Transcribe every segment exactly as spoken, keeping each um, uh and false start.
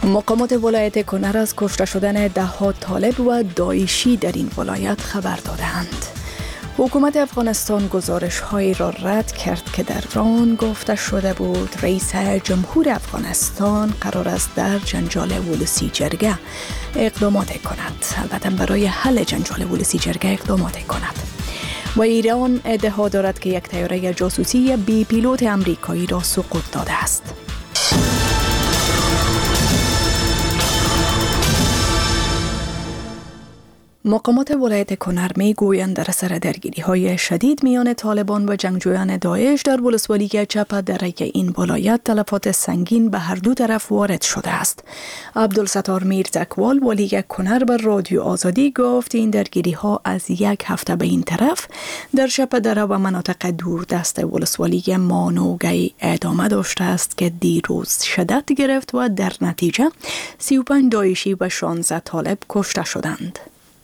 مقامات ولایت کنر از کشته شدن ده ها طالب و داعشی در این ولایت خبر دادند. حکومت افغانستان گزارش هایی را رد کرد که در آن گفته شده بود رئیس جمهور افغانستان قرار است در جنجال ولسی جرگه اقدامات کند. البته برای حل جنجال ولسی جرگه اقدامات کند. و ایران ادعا دارد که یک طیاره جاسوسی بی پیلوت امریکایی را سقوط داده است. مقامات ولایت کنر می گویند در اثر درگیری های شدید میان طالبان و جنگجویان داعش در ولسوالی چپ دره این ولایت تلفات سنگین به هر دو طرف وارد شده است. عبدالستار میر تکوال والی کنر بر رادیو آزادی گفت این درگیری ها از یک هفته به این طرف در چپ دره و مناطق دور دست ولسوالی مانوگی ادامه داشته است که دیروز شدت گرفت و در نتیجه سی و پنج داعشی و شانزده طالب کشته شدند.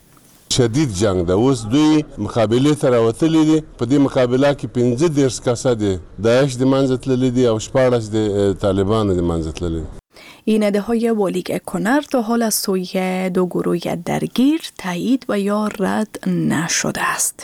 شدید جنگ ده اوس دوی مقابله ته راوتلي دي په دې مقابله کې پنځه دېرش کسه دي داعش د منځه تللي دي او شپاړس د طالبانو د منځه تللي. این ادعاهای والی کنر تا حال از سوی دو گروه درگیر تایید و یا رد نشده است.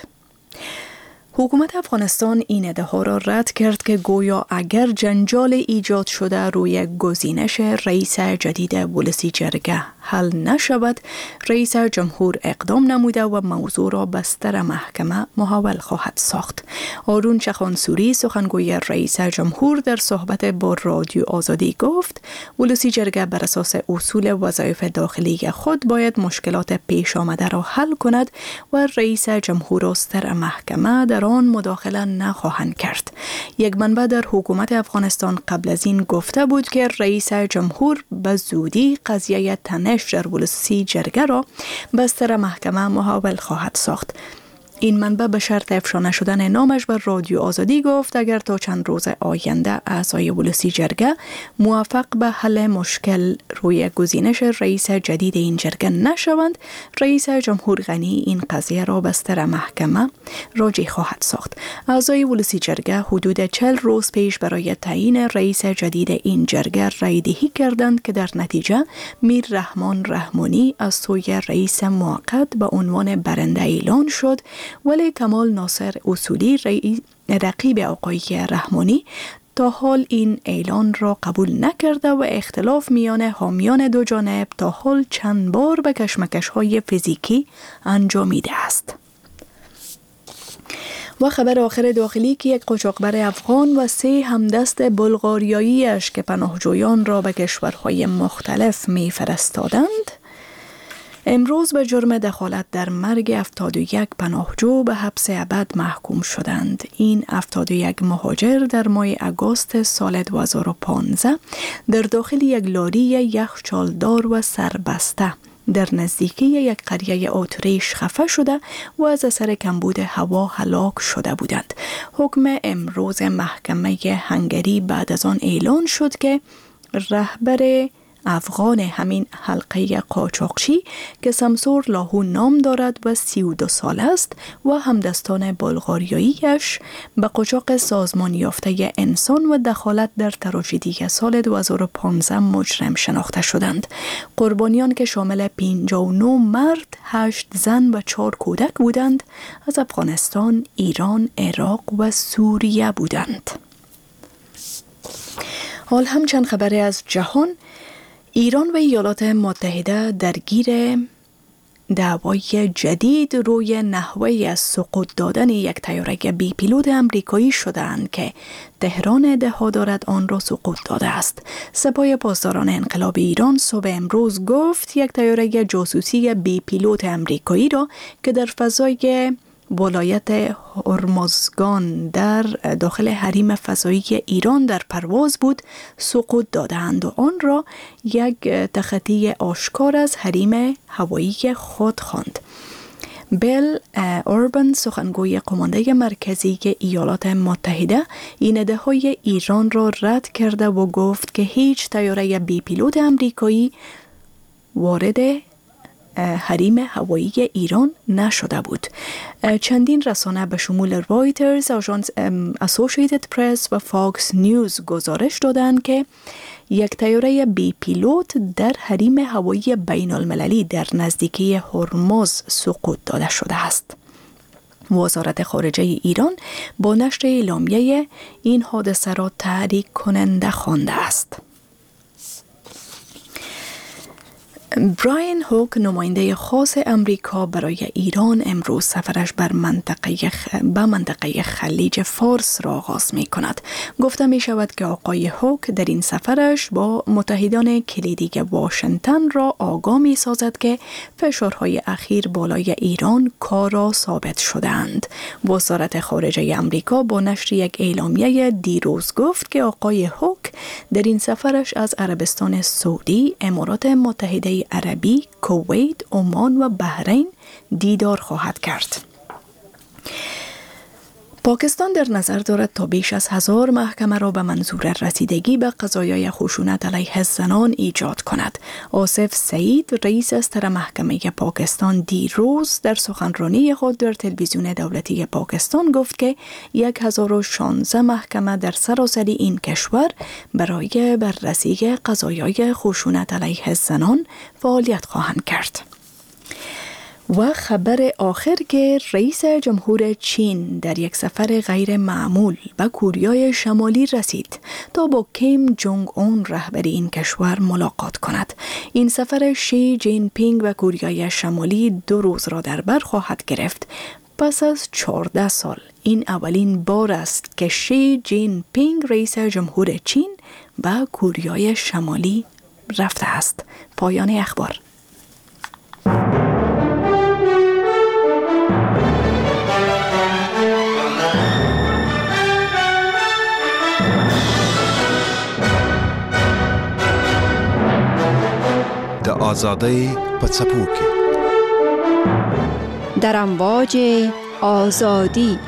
حکومت افغانستان این ادعا را رد کرد که گویا اگر جنجال ایجاد شده روی گزینش رئیس جدید ولسی جرگه حل نشود، رئیس جمهور اقدام نموده و موضوع را بستر محکمه محول خواهد ساخت. آرون چخانسوری سخنگوی رئیس جمهور در صحبت با رادیو آزادی گفت ولسی جرگه بر اساس اصول وظایف داخلی خود باید مشکلات پیش آمده را حل کند و رئیس جمهور استر محکمه در آن مداخله نخواهند کرد. یک منبع در حکومت افغانستان قبل از این گفته بود که رئیس جمهور به زودی قضیه تنش در ولسی جرگه را بستر محکمه محول خواهد ساخت. این منبع به شرط افشا نشدن نامش بر رادیو آزادی گفت اگر تا چند روز آینده اعضای ولسی جرگه موافق به حل مشکل روی گزینش رئیس جدید این جرگه نشوند، رئیس جمهور غنی این قضیه را بستر محکمه راجع خواهد ساخت. اعضای ولسی جرگه حدود چهل روز پیش برای تعیین رئیس جدید این جرگه رای دهی کردند که در نتیجه میر رحمان رحمانی از سوی رئیس موقت به عنوان برنده اعلان شد، ولی کمال ناصر اصولی رقیب آقای رحمانی تا حال این اعلان را قبول نکرده و اختلاف میان حامیان دو جانب تا حال چند بار به کشمکش های فیزیکی انجامیده است. و خبر آخر داخلی که یک قاچاقبر افغان و سه همدست بلغاریاییش که پناهجویان را به کشورهای مختلف می فرستادند امروز به جرم دخالت در مرگ هفتاد و یک پناهجو به حبس ابد محکوم شدند. این هفتاد و یک مهاجر در ماه آگوست سال دو هزار و پانزده در داخل یک لاری یخچالدار و سربسته در نزدیکی یک قریه اتریش خفه شده و از اثر کمبود هوا هلاک شده بودند. حکم امروز محکمه هنگری بعد از آن اعلان شد که رهبر افغان همین حلقه قاچاقچی که سمسور لاهو نام دارد و سی و دو سال است و همدستان بلغاریاییش به قاچاق سازمان یافته انسان و دخالت در تراژدی سال دو هزار و پانزده مجرم شناخته شدند. قربانیان که شامل پنجاه و نه مرد، هشت زن و چهار کودک بودند از افغانستان، ایران، عراق و سوریه بودند. حال هم چند خبر از جهان. ایران و ایالات متحده درگیر دعوای جدید روی نحوه از سقوط دادن یک طیاره بی پیلوت امریکایی شدند که تهران ادعا دارد آن را سقوط داده است. سپاه پاسداران انقلاب ایران صبح امروز گفت یک طیاره جاسوسی بی پیلوت امریکایی را که در فضای ولایت هرمزگان در داخل حریم فضایی ایران در پرواز بود سقوط دادند و آن را یک تخطی آشکار از حریم هوایی خود خواند. بیل اوربن سخنگوی قمانده مرکزی ایالات متحده این ادعای ایران را رد کرده و گفت که هیچ طیاره بی پیلوت امریکایی وارد حریم هوایی ایران نشده بود. چندین رسانه به شمول رایترز، آژانس اسوسییتد پرس و فاکس نیوز گزارش دادند که یک طیاره بی پیلوت در حریم هوایی بین المللی در نزدیکی هرمز سقوط داده شده است. وزارت خارجه ایران با نشر اعلامیه این حادثه را تحریک کننده خوانده است. براین هوک نماینده خاص امریکا برای ایران امروز سفرش بر منطقه خ... به منطقه خلیج فارس را آغاز می کند. گفته می شود که آقای هوک در این سفرش با متحدان کلیدی واشنگتن را آگاه می سازد که فشارهای اخیر بالای ایران کارا ثابت شدند. وزارت خارجه امریکا با نشر یک اعلامیه دیروز گفت که آقای هوک در این سفرش از عربستان سعودی، امارات متحده عربی، کویت، عمان و بحرین دیدار خواهد کرد. پاکستان در نظر دارد تا بیش از هزار محکمه را به منظور رسیدگی به قضایای خشونت علیه زنان ایجاد کند. آصف سعید، رئیس استر محکمه پاکستان، دیروز در سخنرانی خود در تلویزیون دولتی پاکستان گفت که هزار و شانزده محکمه در سراسر این کشور برای بررسی قضایای خشونت علیه زنان فعالیت خواهند کرد. و خبر آخر که رئیس جمهور چین در یک سفر غیر معمول به کوریای شمالی رسید تا با کیم جونگ اون رهبر این کشور ملاقات کند. این سفر شی جین پینگ به کوریای شمالی دو روز را در بر خواهد گرفت. پس از چهارده سال این اولین بار است که شی جین پینگ رئیس جمهور چین به کوریای شمالی رفته است. پایان اخبار. د آزادۍ په څپو کې در امواج آزادی.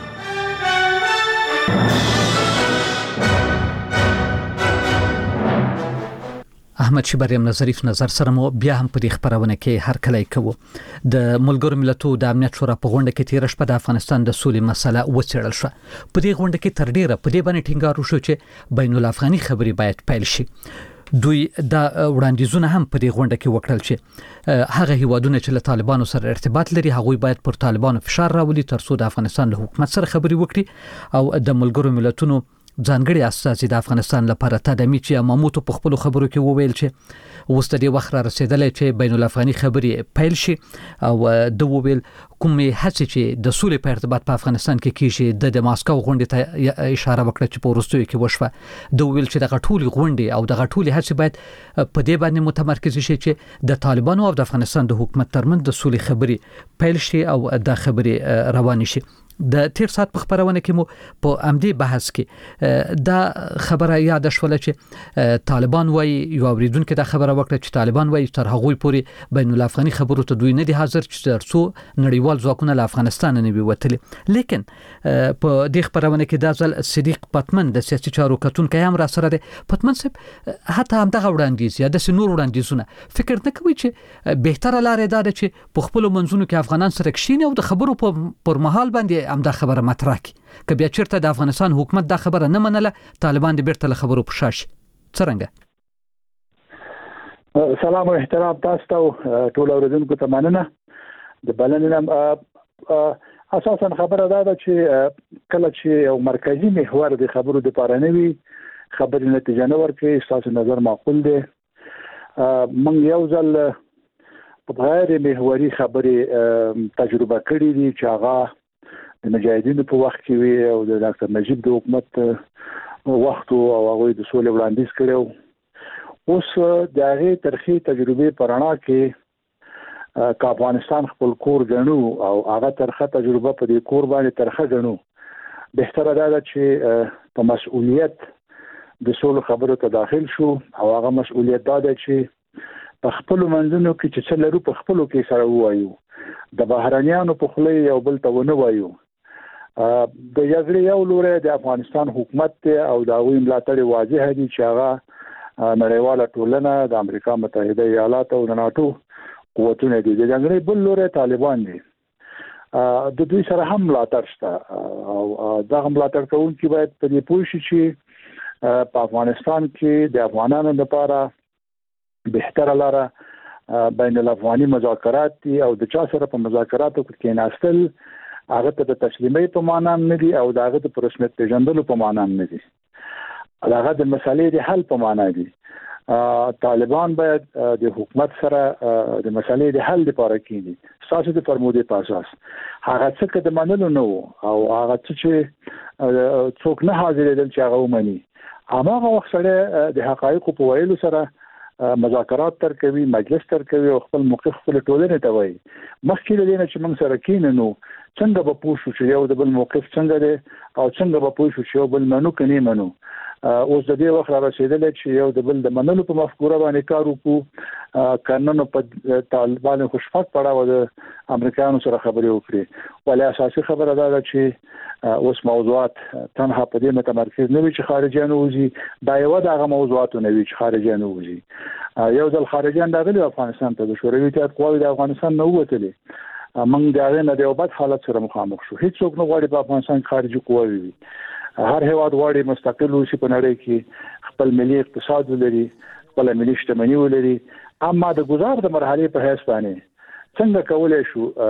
احمد شبریم نظریف نظر سره مو بیا هم په دې خبرونه کې هر کله کوو. د ملګرو ملتونو د امنیت شورا په غونډه کې تیر شپه د افغانستان د سولې مسله وڅېړل شو. په دې غونډه کې تر ډیره په دې باندې ټینګار وشو چې بین الافغاني خبرې باید پیل شي. دوی دا وړاندیزونه هم په دې غونډه کې وکړل چې هغه هیوادونه چې له طالبانو سره ارتباط لري هغوی باید پر طالبانو فشار راولي ترڅو د افغانستان له حکومت سره خبرې وکړي او د ملګرو ملتونو ځانګړي استازي د افغانستان لپاره تدمیچ یا ماموتو په خپل خبرو کې وویل چې اوس د دې وخت را رسیدلی چې بین الافغاني خبرې پیل شي او د وویل کومې هڅې چې د سولې په ارتباط په افغانستان کې کیږي د د ماسکو غونډې ته اشاره وکړه چې په وروستیو کې وشوه. د وویل چې دغه ټولې غونډې او دغه ټولې هڅې باید په دې باندې متمرکز شي چې د طالبانو او د افغانستان د حکومت ترمنځ د سولې خبرې پیل شي او د خبرې روانې شي. د تیر سات په خبرونه کې مو په امدی بحث کې دا خبره یاد شوله چې طالبان وایي یو اوریدونکو دا خبره وکړه چې طالبان وایي تر هغوی پورې بین الافغاني خبرو ته دوی نه دي حاضر چې ترڅو نړیوال ځواکونه له افغانستان نه وي وتلي. لیکن په دې خبرونه کې دا ځل صدیق پتمن د سیاسي چارو کتونکي هم را سره دي. پتمن صاحب حتی هم دغه وړاندیز یا د نور وړاندیزونه فکر نه کوي چې بهتره لارې ده چې په خپل منځونو کې افغانان سره کښیني او د خبرو پر مهال باندې هم دا خبره مطرح کی که بیا چیرته د افغانستان حکومت دا خبره نه منله طالبان د بیرته له خبرو په شا شي څرنګه؟ سلام او احترام تاسو ته ټول اوریدونکو ته مننه. د بلنې اساسا خبره دا ده چې کله چې یو مرکزی محور د خبرو د پاره نه وي خبرې نتیجه نه ورکوي تاسو نظر معقول دی. من یو ځل په غیر محوري خبرې تجربه کړې دي چې هغه د مجاهدینو په وخت کې وی او د ډاکټر نجیب د حکومت وخت او هغه د سولې وړاندیز کړو. اوس د هغه ترخی تجربه پرانا کې که افغانستان خپل کور غنو او هغه ترخه تجربه په دې کور باندې ترخه غنو بهتره ده چې په مسؤلیت د سولې خبرو ته داخل شو او هغه مسؤلیت دا ده چې په خپل منځونو کې چې څه لرو په خپلو کې سره وایو د بهرانيانو په خله یو بل ته ونه وایو. د یزري یو لوري د افغانستان حکومت او د غوی ملاتړ واضح دي چې هغه نړیواله ټولنه د امریکا متحده ایالات او د ناتو قوتونه دي. د یزري بل لوري طالبان دي. د دوی سره هم ملاتړ شته او دا هم ملاتړ کوونکي باید په دې پوه شي چې په افغانستان کې د افغانانو لپاره بهتره لاره بین الافغاني مذاکرات دي او د چا سره په مذاکراتو کې ناستل هغه ته د تسلیمۍ په معنا نه دي او دغه د رسمیت پیژندلو په معنا نه دي. هغه د مسالې د حل په معنا دي. طالبان باید د حکومت سره د مسالې د حل لپاره کېږي ساسو د فرمودې په اساس هغه څه د منلو نه او هغه څه چې څوک نه حاضرېدل چې هغه ومني هغه وخت سره د حقایقو په ویلو سره مذاکرات تر کوي مجلس تر کوي او خپل موقف خپل ټولنې ته وایي. مخکې له دې نه چې موږ سره کېنو څنګه به پوه شو چې یو د بل موقف څنګه دی او څنګه به پوه شو چې یو بل منو که نه منو. اوس د دې وخت را رسېدلی چې یو د بل د منلو په مفکوره باندې کار وکړو کننو په طالبانو خو شپږ پړاوه د امریکایانو سره خبرې وکړي ولې اساسي خبره دا ده چې اوس موضوعات تنها په دې متمرکز نه وي چې خارجیان وځي دا یو دغه موضوعات نه وي چې خارجیان وځي یو ځل خارجیان راغلي افغانستان ته د شوروي اتحاد قواوې د افغانستان نه ووتلې موږ د هغې نه د یو بد حالت سره مخامخ شو. هیڅوک نه غواړي په افغانستان کې خارجي قواوې وي. هر هیواد غواړي مستقل اوسي په نړۍ کې خپل ملي اقتصاد ولري خپل ملي شتمني ولري اما د گزار د مرحلې په حساب باندې څنګه کولای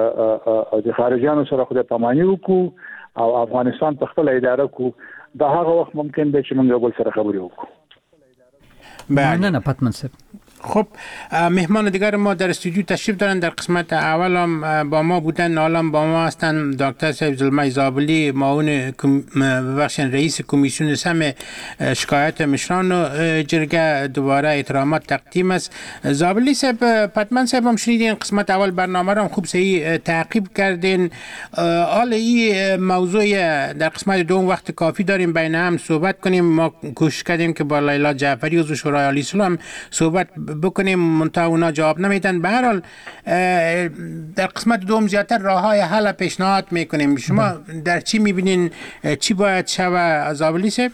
شو د خارجيانو سره خو د پاماني وکړو او افغانستان په خپل اداره کو دا هغه وخت ممکن دی چې موږ بل سره خبرې وکړو. نه نه پتمن صاحب خب مهمان دیگر ما در استودیو تشریف دارن. در قسمت اول هم با ما بودن الان با ما هستن دکتر صاحب زلمه زابلی معاون ببخشید رئیس کمیسیون سم شکایت مشران جرگه دوباره احترامات تقدیم است. زابلی صاحب پتمن صاحب هم شنیدین قسمت اول برنامه رو هم خوب صحیح تعقیب کردین. حالا این موضوع در قسمت دوم وقت کافی داریم بین هم صحبت کنیم. ما کوشش کردیم که با لیلا جعفری عضو شورای عالی صلح صحبت بکنیم منتها اونا جواب نمیدن. به هر حال در قسمت دوم زیادتر راههای حل پیشنهاد میکنیم. شما در چی میبینین چی باید شود زابلی صاحب؟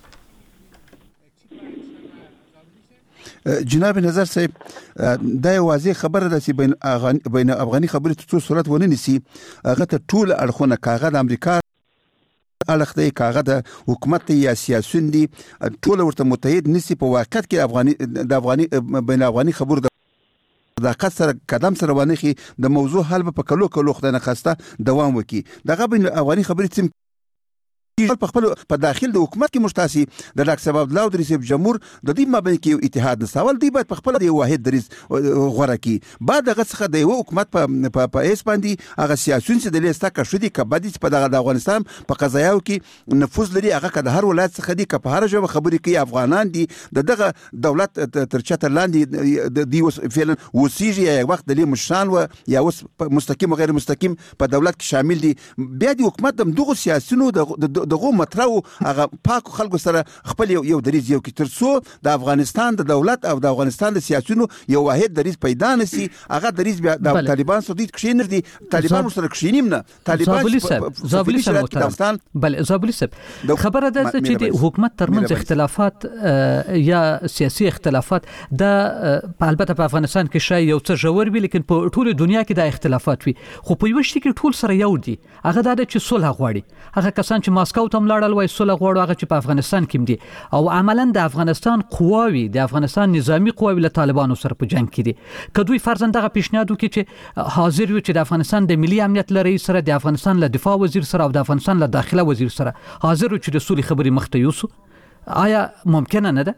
جناب نظر صاحب دا واضح خبره ده چې بین بین افغاني خبرې ته څو صورت ونه نیسي هغه ته ټول اړخونه کاغه د امریکا اړخ دی کاغه د حکومت یا سیاسيون دي ټول ورته متحد نسی په واقعیت کې افغاني د افغاني بین افغاني خبرو د قصر قدم سره ونخي د موضوع حل په کلو کلو خدای نه خواسته دوام وکي دغه بین افغاني خبرې تم په خپل په داخل د حکومت کې مشتاسي د ډاکټر صاحب الله او د رئیس جمهور د دې مابین کې اتحاد نسول دی په خپل د واحد دریس غوړه کې بعد هغه څخه د یو حکومت په په اس باندې هغه سیاسيون چې د لیستا کښدي کبدي په دغه افغانستان په قضایاو کې نفوذ لري هغه که د هر ولایت څخه دی که په هر ژبه خبرې کوي افغانان دي دغه دولت تر چتر لاندې د دې فعلا وسیږي یا وخت د مشران و یا اوس مستقیم او غیر مستقیم په دولت کې شامل دي بیا د حکومت دغه سیاسيونو د دغه مطرو هغه پاک خلکو سره خپل یو دریز یو کې ترڅو د افغانستان د دولت او د افغانستان د سیاسيونو یو واحد دریز پیدا نشي هغه دریز بیا د طالبان سره د کښینر دي طالبان سره کښینیم نه طالبان زابلی صاحب بل زابلی صاحب خبره ده چې د حکومت ترمنځ اختلافات یا سیاسي اختلافات د البته په افغانستان کې شای یو څه جوړ وي لیکن په ټوله دنیا کې د اختلافات وي خو په یو شي کې ټول سره یو دي هغه د چې صلح غواړي هغه کسان چې ماسکو ته ملاړل وای صلح غواړي هغه چې په افغانستان کې دي او عملاً د افغانستان قواوی د افغانستان نظامی قواوی له طالبانو سره په جنگ کې دي کدوې فرضاً دغه پیشنهاد وکړي چې حاضر وي چې د افغانستان د ملي امنیت لري سره د افغانستان له دفاع وزیر سره او د افغانستان له داخله وزیر سره حاضر وي چې د صلح خبرې مخته یوسو آیا ممکنه نه ده؟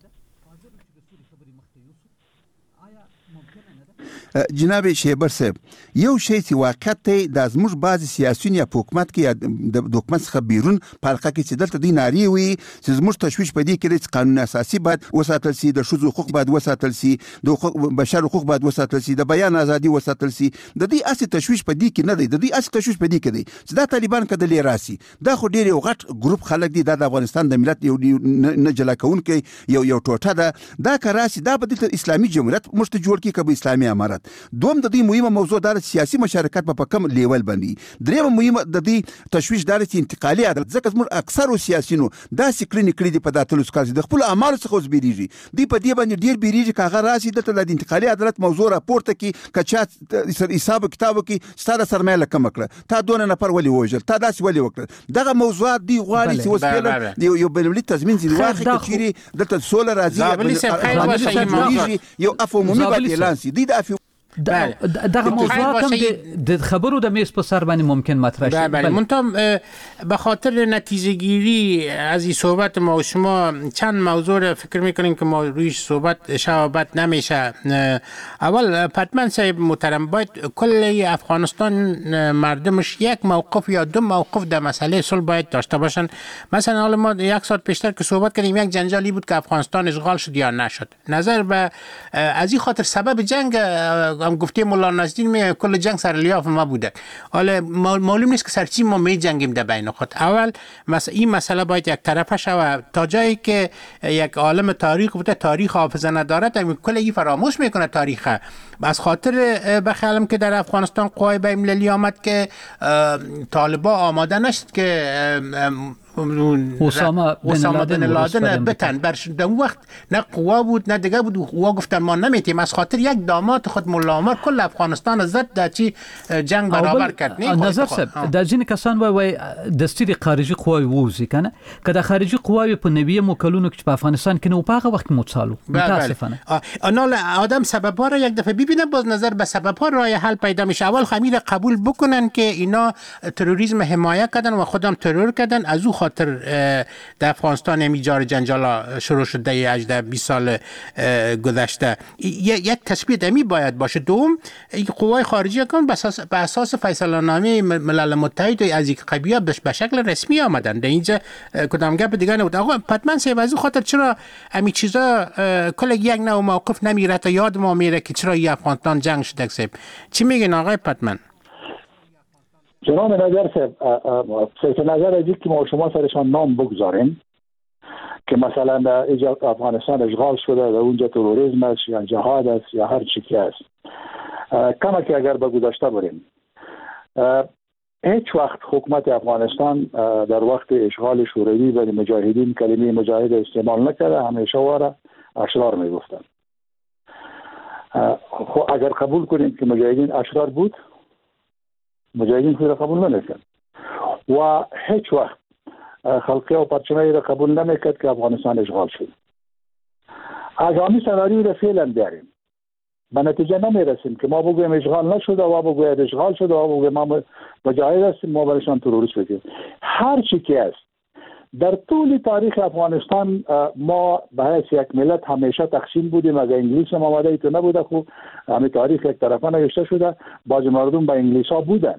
جناب شیبر صاحب یو شی چې واقعیت ته د زموږ بعض سیاسيون یا حکومت کې یا د حکومت څخه بیرون پارقه کې چې دلته د ناری وي چې زموږ تشویش پدې کې د قانون اساسي باید وساتل سي د شذ حقوق باید وساتل سي د بشر حقوق باید وساتل سي د بیان ازادي وساتل سي د دې اصلي تشویش پدې کې نه دی د دې اصلي تشویش پدې کې دی چې دا طالبان کده لراسي دا خو ډېر یو غټ ګروپ خلک دي د افغانستان د ملت یو نه جلا کون کې یو یو ټوټه ده دا کراسي دا په اسلامي جمهوریت امارت مشت جوړ کی کبه اسلامي امارت. دوم د دې مهمه موضوع د سیاسي مشارکت په کم لیول باندې. دریم مهمه د دې تشویش دار چې انتقالي عدالت ځکه موږ اکثر سیاسيونو دا سکرین کړی دی په داتلو سکال د خپل اعمال څخه اوس بیریږي. دی په دې باندې ډیر بیریږي کاغه راسي د انتقالي عدالت موضوع راپورته کی کچا حساب کتابو کې ستاره سرمایه لکه مکړه تا دونه نفر ولي وژل تا داس ولي وکړه. دغه موضوعات دی غواړي چې اوس پیل یو بلملي تضمین زی واخی کچيري دلته سول راځي یو افهمومي باندې اعلان سي دی د افهمومي دغه موضوعات هم د خبرو د میز په سر باندې ممکن مطرح شي. بله منتها به خاطر نتیجه گیری از این صحبت ما و شما چند موضوع رو فکر میکنیم که ما رویش صحبت شبابت نمیشه. اول پتمن صاحب محترم باید کل افغانستان مردمش یک موقف یا دو موقف در مسئله صلح باید داشته باشن. مثلا حالا ما یک ساعت پیشتر که صحبت کردیم یک جنجالی بود که افغانستان اشغال شد یا نشد. نظر به از این خاطر سبب جنگ هم گفته مولا نصرالدین می کل جنگ سر لیاف ما بوده. حالا معلوم نیست که سر چی ما می جنگیم در بین خود. اول مس... این مسئله باید یک طرفه شود تا جایی که یک عالم تاریخ بوده تاریخ حافظه ندارد هم کل این فراموش میکنه تاریخ. از خاطر بخیالم که در افغانستان قوای بین المللی آمد که طالبا آماده نشد که اسامه بن لادن بتن برش در وقت نه قوا بود نه دیگه بود. قوا گفتن ما نمیتیم. از خاطر یک داماد خود مولا عمر کل افغانستان زد در چی جنگ برابر کرد. نظر صاحب در جین کسان وای وای دستور خارجي قواوی ووزي کنه که د خارجي قواوی په نوی مکلونو کې په افغانستان کې نو په هغه وخت متصالو متاسفانه آنال آدم سبب‌ها را یک دفعه ببینه باز نظر به سبب‌ها راه حل پیدا میشه. اول خمیر قبول بکنن که اینا تروریسم حمایت کردن و خودم ترور کردن. از او خاطر در افغانستان میجار جنجال شروع شده هجده بیست سال گذشته. یک تثبیت دمی باید باشه. دوم قوای خارجی کن به اساس فیصله‌نامه ملل متحد از یک قبیله به شکل رسمی آمدن. در اینجا کدام گپ دیگه نبود. آقا پتمن صاحب از خاطر چرا همین چیزا کل یک نوع موقف نمیره تا یاد ما میره که چرا این افغانستان جنگ شده صاحب؟ چی میگین آقای پتمن؟ جناب نظر صاحب سیف نظر ازی که ما شما سرشان نام بگذاریم که مثلا در افغانستان اشغال شده و اونجا تروریسم است یا جهاد است یا هر چی که است کما که اگر به گذشته بریم هیچ وقت حکومت افغانستان در وقت اشغال شوروی برای مجاهدین کلمه مجاهد استعمال نکرده. همیشه واره اشرار میگفتن. اگر قبول کنیم که مجاهدین اشرار بود مجاهدین خود را قبول نمیکرد و هیچ وقت خلقی و پرچمه را قبول نمیکرد که افغانستان اشغال شد. از همین سناریو را فعلا بیاریم به نتیجه نمیرسیم که ما بگویم اشغال نشده و بگوید اشغال شده و بگویم ما مجاهد هستیم ما برشان تروریست بگیم. هر چی که است در طول تاریخ افغانستان ما به حیث یک ملت همیشه تقسیم بودیم. از انگلیس هم آمده ای تو نبوده خوب همین تاریخ یک طرفه نوشته شده. بعض مردم به انگلیس ها بودن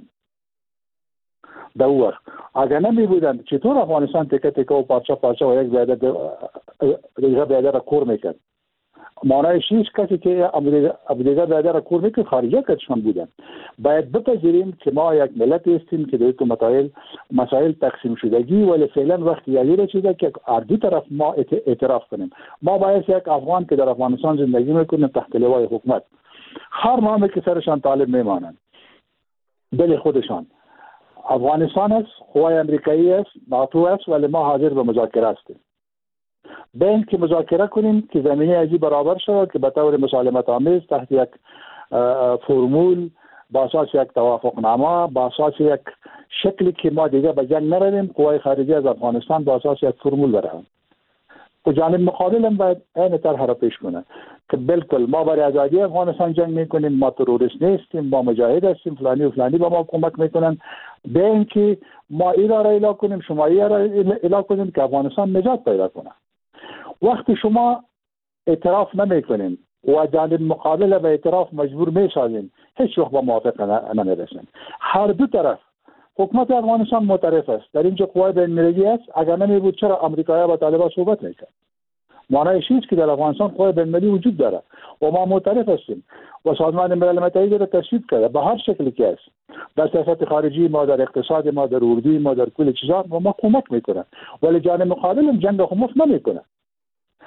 در اون وقت. اگر نمی بودن چطور افغانستان تکه تکه و پارچه پارچه و یک بیاده دیگه بیاده را کور میکرد؟ معنیش نیست کسی که ابدیگه بیاده را کور میکرد خارجه کتشان بودن. باید بپذیریم که ما یک ملت هستیم که در تو مسائل مسائل تقسیم شدگی ولی فعلا وقتی یادی رسیده که از دو طرف ما اعتراف کنیم. ما باید یک افغان که در افغانستان زندگی میکنیم تحت لوای حکومت هر نامی که سرشان طالب میمانند دل خودشان افغانستان است، قوای امریکایی است، ناتو است ولی ما حاضر به مذاکره هستیم. بین که مذاکره کنیم که زمینه ازی برابر شود که به طور مسالمت آمیز تحت یک فرمول با اساس یک توافقنامه با اساس یک شکلی که ما دیگه به جنگ نرویم قوای خارجی از افغانستان با اساس یک فرمول برند و جانب مقابل هم باید این طرح را پیش کنه که بالکل ما برای آزادی افغانستان جنگ میکنیم، ما تروریست نیستیم، ما مجاهد هستیم، فلانی و فلانی با ما کمک میکنن. به اینکه ما ایرا را اعلام کنیم شما ایرا را اعلام کنیم که افغانستان نجات پیدا کنه. وقتی شما اعتراف نمیکنین و جانب مقابل به اعتراف مجبور میشوین هیچ وقت با موافقه نمیرسین. هر دو طرف حکومت افغانستان معترف است در اینجا قوای بین المللی است. اگر نمی بود چرا آمریکایی‌ها با طالبان صحبت میکرد؟ معنیش اینه که در افغانستان قوای بین المللی وجود داره و ما معترف هستیم و سازمان ملل متحد را تصویب کرده به هر شکلی که است. در سیاست خارجی ما، در اقتصاد ما، در اردوی ما، در کل چیزا ما کمک میکنه ولی جانب مقابل جنگ خو مفت نمیکنه.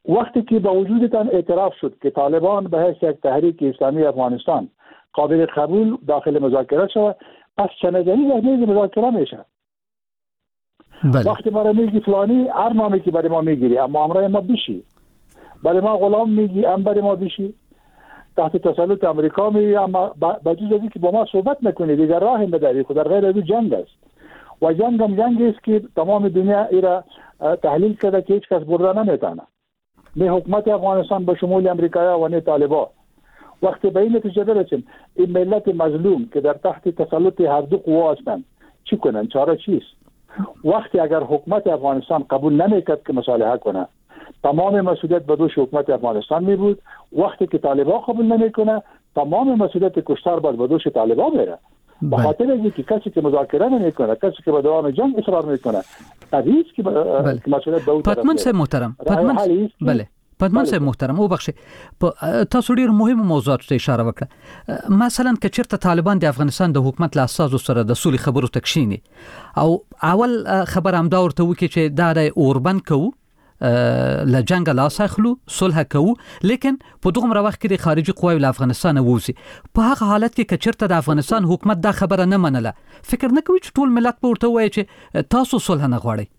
وقتی که با وجودتان اعتراف شد که طالبان به حیث یک تحریک اسلامی افغانستان قابل قبول داخل مذاکره شود، پس چنجانی در میز مذاکره میشه. بله. وقتی ما میگی فلانی هر نامی که برای ما میگیری اما امرای ما بشی، برای ما غلام میگی ام برای ما بشی، تحت تسلط امریکا میگی اما با جز از که با ما صحبت نکنی دیگر راه نداری، خود در غیر از جنگ است و جنگ هم جنگ است که تمام دنیا ایرا تحلیل کرده که هیچ کس برده نمیتونه، نه حکومت افغانستان به شمول امریکا و نه طالبان. وقتی به این نتیجه برسیم این ملت مظلوم که در تحت تسلط هر دو قوا هستند چی کنن؟ چاره چیست؟ وقتی اگر حکومت افغانستان قبول نمیکرد که مصالحه کنه، تمام مسئولیت به دوش حکومت افغانستان می بود. وقتی که طالبان قبول نمیکنه، تمام مسئولیت کشتار باید به دوش طالبان بره. به خاطر اینکه کسی که مذاکره نمیکنه، کسی که به دوام جنگ اصرار میکنه، طبیعی است که مسئولیت به اون طرف پتمن صاحب محترم، پتمن بله پدمن صاحب محترم، او بخشي تاسو ډیر مهمه موضوعات ته اشاره وکړه. مثلا که چیرته طالبان د افغانستان د حکومت له اساسو سره د سولې خبرو تکشینی او اول خبر هم دا ورته وکړي چې دا د اوربند کوو له جنگ لا ساخلو صلح کوو، لیکن په دغه وخت کې د خارجي قواوی له افغانستان ووزي. په هغه حالت کې که چیرته د افغانستان حکومت دا خبره نه منله، فکر نه کوي چې ټول ملت به ورته وایي چې تاسو صلح نه غواړئ؟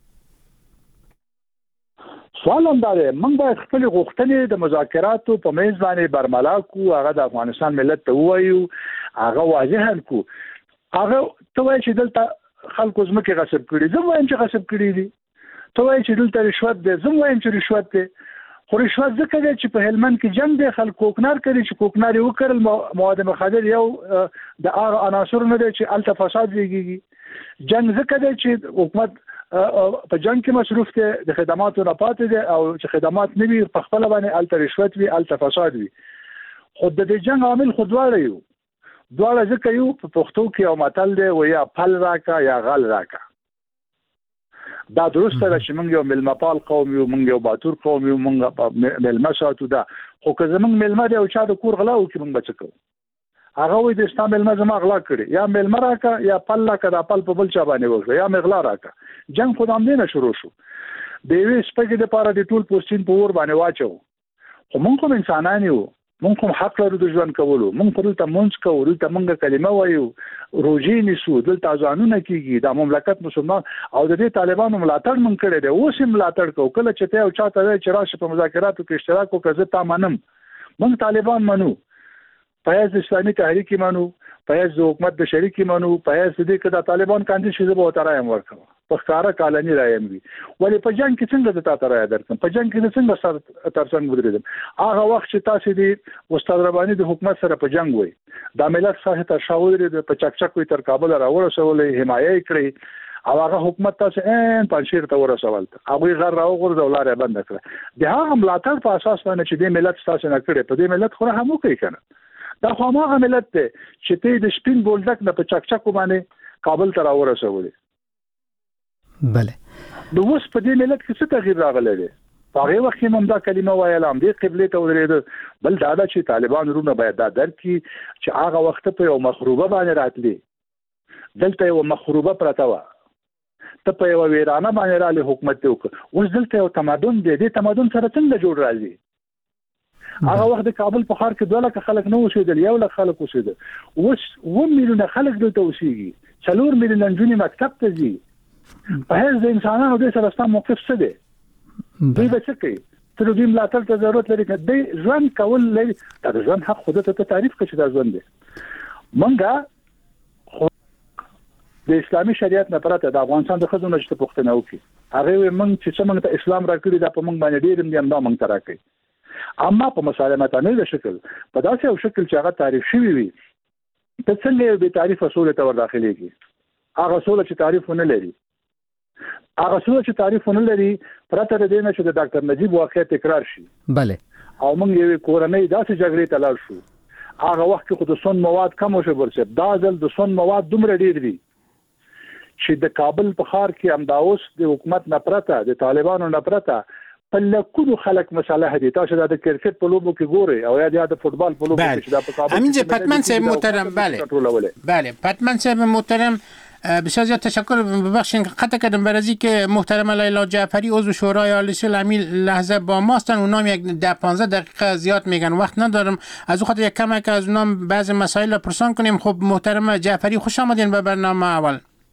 سوال هم دا دی، موږ باید خپل غوښتنې د مذاکراتو په میز باندې برملا کو، هغه د افغانستان ملت ته ووایو، هغه واضح کو. هغه ته وایي چې دلته خلکو ځمکې غصب کړي، زه وایم چې غصب کړي دي. ته وایي چې دلته رشوت دی، زه وایم چې رشوت دی. خو رشوت ځکه دی چې په هلمند کې جنگ دی، خلک کوکنار کوي چې کوکنار یې وکړل، مواد مخدر یو د هغه عناصرو نه دی چې هلته فساد زیږېږي. جنگ ځکه دی چې حکومت په جنگ کې مصروف دی، د خدماتو نه پاتې دی، او چې خدمات نه وي په خپل باندې الته رشوت وي، الته فساد وي. خو د دې جنگ عامل خو دواړه یو، دواړه ځکه یو په پښتو کې یو متل دی و یا پل راکا یا غل راکا. دا درسته ده چې موږ یو ملمپال قوم یو، موږ یو باتور قوم یو، موږ ملمه ساتو ده، خو که زموږ ملمه دی او چا د کور غلا وکړي موږ به څه کوو؟ هغه وایي د اسلام ملمه زما غلا کړي، یا ملمه راکا یا پل راکا، دا پل په بل چا باندې وکړه، یا مې غلا راکا. جنگ خو د همدې نه شروع شو. د یوې سپږې دپاره د ټول پوستین په اور باندې واچو. خو موږ هم انسانان یو، موږ هم حق لرو د ژوند کولو، موږ خو دلته مونځ کوو، دلته موږ کلمه وایو، روژې نیسو، دلته اذانونه کېږي، دا مملکت مسلمان او د دې طالبانو ملاتړ موږ کړی دی، اوس یې ملاتړ کوو. کله چې ته یو چا ته وایي چې راشه په مذاکراتو کې اشتراک وکړه، زه تا منم، موږ طالبان منو، په حیث اسلامي تحریک منو، په حیث د حکومت د شریک منو، په حیث دې که د طالبان کاندي شي زه به ورته رایم ورکوم، په ښکاره کالني رایم وي. ولې په جنګ کې څنګه زه تا ته رایه درکړم؟ په جنګ کې زه څنګه سره تر څنګ ودرېدم؟ هغه وخت چې تاسې د استاد رباني د حکومت سره په جنګ وئ، دا ملت ستاسې تر شا ودرېد، په چکچک وئ تر کابله راورسولی، حمایه یې کړئ، او هغه حکومت تاسې عین پنجشیر ته ورسول، هغوی غر راوغورځو، لاره یې بنده کړه. د هغه ملاتړ په اساس باندې چې دې ملت ستاسې نه کړی، په دې ملت خو رحم وکړئ که نه. دا خو هماغه ملت دی چې ته د سپین بولدک نه په چکچکو باندې کابل ته راورسولې. بله نو اوس په دې ملت کې څه تغییر راغلی دی؟ په هغې وخت کې هم دا کلمه ویله، همدې قبلې ته ودرېده. بل دا ده چې طالبان وروڼه باید دا درک کړي چې هغه وخت په یو مخروبه باندې راتلي، دلته یوه مخروبه پرته وه، ته په یوه ویرانه باندې رالې حکومت دې وکړه. اوس دلته یو تمدن دی، دې تمدن سره څنګه جوړ راځي؟ هغه وخت د کابل په ښار کې دوه لکه خلک نه اوسېدل، یو لک خلک اوسېدل. اوس اووه میلیونه خلک دلته اوسېږي، څلور میلیونه نجونې مکتب ته ځي. په حیث د انسانانو دوی سره ستا موقف څه دی؟ دوی به څه کوي؟ ته د دوی ملاتړ ته ضرورت لري که دوی ژوند کول لري؟ دا د ژوند حق خو ده ته تعریف کړه چې دا ژوند دی. موږ خو د اسلامي شریعت نه پرته د افغانستان د ښځو نه چې ته پوښتنه وکړي، هغې وایي موږ چې څه موږ ته اسلام راکړي دا په موږ باندې ډېر هم دي، همدا موږ ته راکوي. اما په مسالمتانه شکل، په داسې یو شکل چې هغه تعریف شوی وي، ته څنګه یو بې تعریفه سولې ته ور داخلېږي؟ هغه سوله چې تعریف ونه لري، هغه سوله چې تعریف ونه لري پرته د دې نه چې د ډاکټر نجیب واقعه تکرار شي. بله او موږ یوې کورنۍ داسې جګړې ته لاړ شو، هغه وخت کې خو د سون مواد کم وشو برسېب، دا ځل د سون مواد دومره ډېر دي چې د کابل په ښار کې همدا اوس د حکومت نه پرته، د طالبانو نه پرته په لکونو خلک مساله دي. تاسو دا د کرکټ په لوبو کې ګورئ او یا د فوتبال په لوبو کې چې دا په کابل همینجا پتمن صاحب محترم، بله بله پتمن صاحب محترم، بسیار زیاد تشکر. ببخشید قطع کردم برای که محترم لیلا جعفری عضو شورای عالی صلح همین لحظه با ما هستن. اونام یک ده پانزده دقیقه زیاد میگن، وقت ندارم، از خاطر یک کم که از اونام بعضی مسائل پرسان کنیم. خب محترم جعفری خوش آمدین به برنامه اول.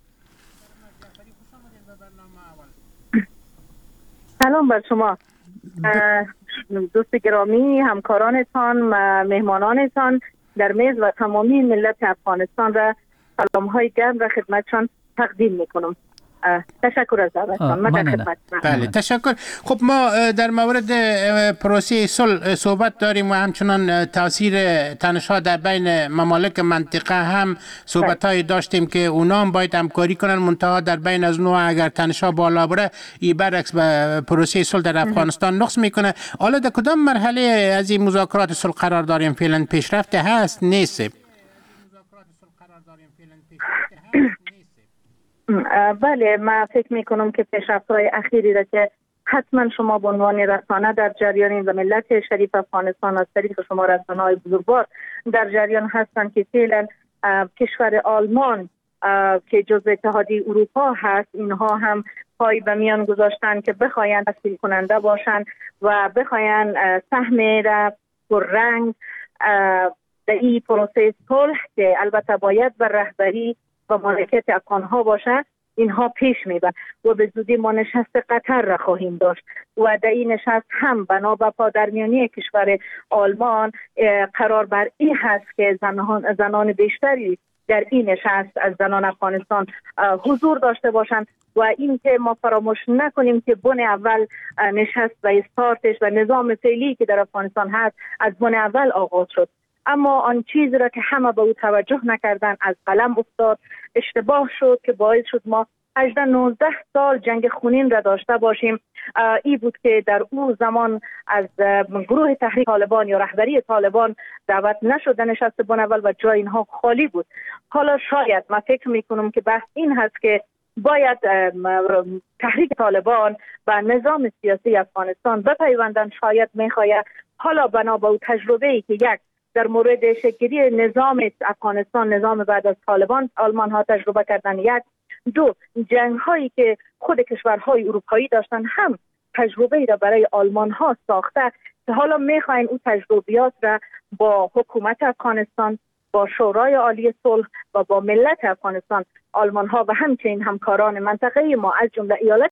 سلام بر شما دوست گرامی، همکارانتان، مهمانانتان در میز و تمامی ملت افغانستان را سلام های گرم را خدمتشان تقدیم میکنم. تشکر از دعوتتان. من در خدمتتونم. بله تشکر. خب ما در مورد پروسه صلح صحبت داریم و همچنان تاثیر تنش‌ها در بین ممالک منطقه هم صحبت‌های داشتیم که اونا هم باید همکاری کنن، منتها در بین از اونها اگر تنش‌ها بالا بره ای برعکس به پروسه صلح در افغانستان نقص میکنه. حالا در کدام مرحله از این مذاکرات صلح قرار داریم؟ فعلا پیشرفت هست نیست؟ بله، من فکر میکنم که پیشرفت‌های اخیری را که حتما شما به عنوان رسانه در جریان و ملت شریف افغانستان از طریق شما رسانه‌های بزرگوار در جریان هستند که فعلا کشور آلمان که جزو اتحادیه اروپا هست، اینها هم پای به میان گذاشتن که بخواین تسهیل کننده باشن و بخواین سهم را پررنگ در این پروسه صلح که البته باید بر رهبری و مالکیت افغان‌ها باشه، اینها پیش میبرد و به زودی ما نشست قطر را خواهیم داشت و در این نشست هم بنا به پادرمیانی کشور آلمان قرار بر این هست که زنان, زنان بیشتری در این نشست از زنان افغانستان حضور داشته باشند و این که ما فراموش نکنیم که بن اول نشست و استارتش و نظام فعلی که در افغانستان هست از بن اول آغاز شد، اما آن چیزی را که همه به او توجه نکردن از قلم افتاد، اشتباه شد که باعث شد ما هجده نوزده سال جنگ خونین را داشته باشیم. ای بود که در او زمان از گروه تحریک طالبان یا رهبری طالبان دعوت نشد نشست بن اول و جای اینها خالی بود. حالا شاید من فکر میکنم که بحث این هست که باید تحریک طالبان و نظام سیاسی افغانستان بپیوندن. شاید میخواید حالا بنا به تجربه ای که یک در مورد شکلی نظام افغانستان، نظام بعد از طالبان آلمان ها تجربه کردن، یک دو جنگ هایی که خود کشورهای اروپایی داشتن هم تجربه را برای آلمان ها ساخته که حالا میخواین اون تجربیات را با حکومت افغانستان، با شورای عالی صلح و با ملت افغانستان، آلمان ها و همچنین همکاران منطقه ما از جمله ایالات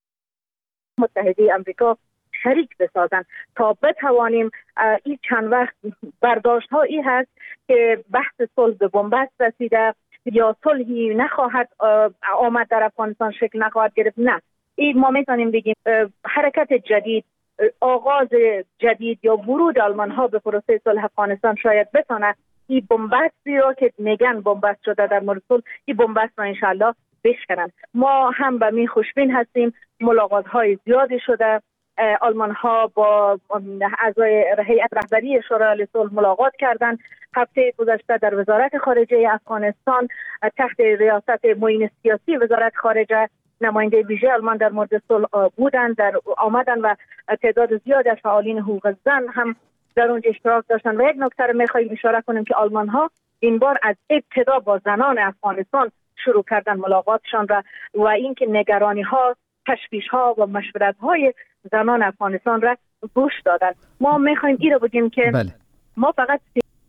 متحده آمریکا شریک بسازن تا بتوانیم این چند وقت برداشت هایی هست که بحث صلح به بنبست رسیده یا صلحی نخواهد آمد در افغانستان شکل نخواهد گرفت. نه، این ما میتونیم بگیم حرکت جدید، آغاز جدید یا ورود آلمان ها به پروسه صلح افغانستان شاید بتونه این بنبستی رو که میگن بنبست شده در مورد صلح، این بنبست رو انشالله بشکنن. ما هم به می خوشبین هستیم، ملاقات های زیادی شده، آلمان ها با اعضای هیئت رهبری شورای صلح ملاقات کردند. هفته گذشته در وزارت خارجه افغانستان تحت ریاست معین سیاسی وزارت خارجه نماینده ویژه آلمان در مورد صلح بودند، در آمدن و تعداد زیاد از فعالین حقوق زن هم در اونجا اشتراک داشتن. و یک نکته رو می‌خوایم اشاره کنیم که آلمان ها این بار از ابتدا با زنان افغانستان شروع کردن ملاقاتشان را و اینکه نگرانی ها، تشویش ها و مشورت های زنان افغانستان را گوش دادن. ما میخوایم این رو بگیم که بله. ما فقط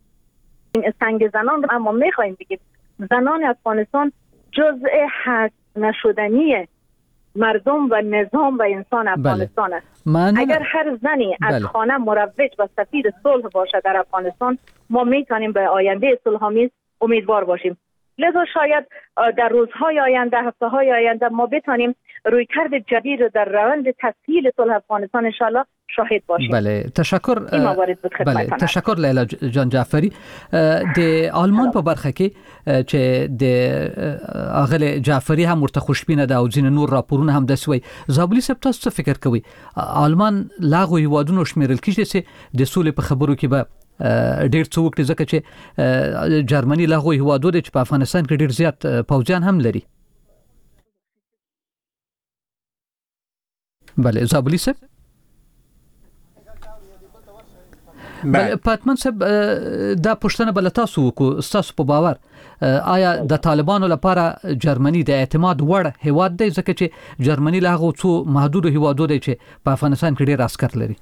سنگ زنان رو، اما میخوایم بگیم زنان افغانستان جزء حذف نشدنی مردم و نظام و انسان افغانستان است. بله. اگر هر زنی از بله. خانه مروج و سفیر صلح باشه در افغانستان، ما میتونیم به آینده صلح‌آمیز امیدوار باشیم. لذا شاید در روزهای آینده، هفته‌های آینده ما بتونیم رویکرد جدید رو در روند تسهیل صلح افغانستان انشالله شاهد باشیم. بله، تشکر. بله، تشکر لیلا جان جعفری. د آلمان په برخه کې چې د اغل جعفری هم ورته خوشبینه ده او ځین نور راپورونه هم داسې وي. زابلی صاحب تاسو څه فکر کوئ؟ آلمان لاغو هیوادونو شمیرل کیږي چې د سولې په خبرو کې به ډیر څه وکړي، ځکه چې جرمني لاغو هیوادو د په افغانستان کې ډیر زیات پوځیان هم لري. بله زابلی صاحب بل پاتمن صاحب دا پښتنه بل تاسو کو تاسو په باور آیا د طالبانو لپاره جرمني د اعتماد وړ هیواد دی ځکه چې جرمني لا غو څو محدود هیوادو دی چې په افغانستان کې ډیر عسكر لري؟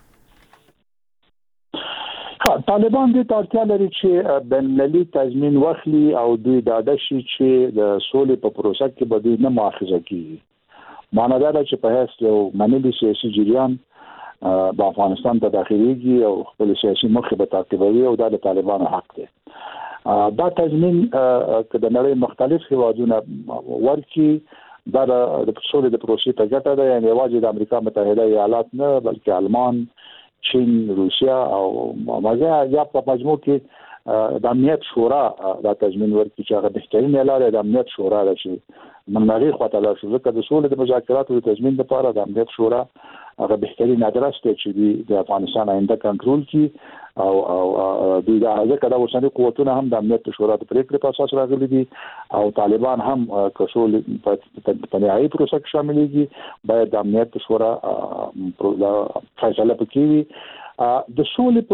طالبان دې ترتیا لري چې بین‌المللي تضمین واخلي او دوی ډاډه شي چې د سولې په پروسه کې به دوی نه مؤاخذه کیږي. معنی دا ده چې په هیڅ یو منلي سیاسي جریان د افغانستان ته داخليږي او خپل سیاسي موخې به تعقیبوي او دا د طالبانو حق دی. دا تضمین که د نړۍ مختلف هیوادونه ورکړي دا د سولې د پروسې ته ګټه ده، یعنې یوازې د امریکا متحده ایالات نه بلکې آلمان، چین، روسیا او مازه یا په مجموع کې د امنیت شورا دا تضمین ورکړي چې هغه بهترین لاره د امنیت شورا ده چې منغي خواته لا شو ځکه د سولې د مذاکراتو د تضمین لپاره د امنیت شورا هغه بهترین ادرس دی چې د افغانستان آینده کنټرول کړي او او دوی دا ځکه دا اوسنۍ قوتونه هم د امنیت شورا د پریکړې په اساس راغلي دي او طالبان هم کسول په نهایي پروسه کې شاملېږي باید د امنیت شورا فیصله وکړي. د سولې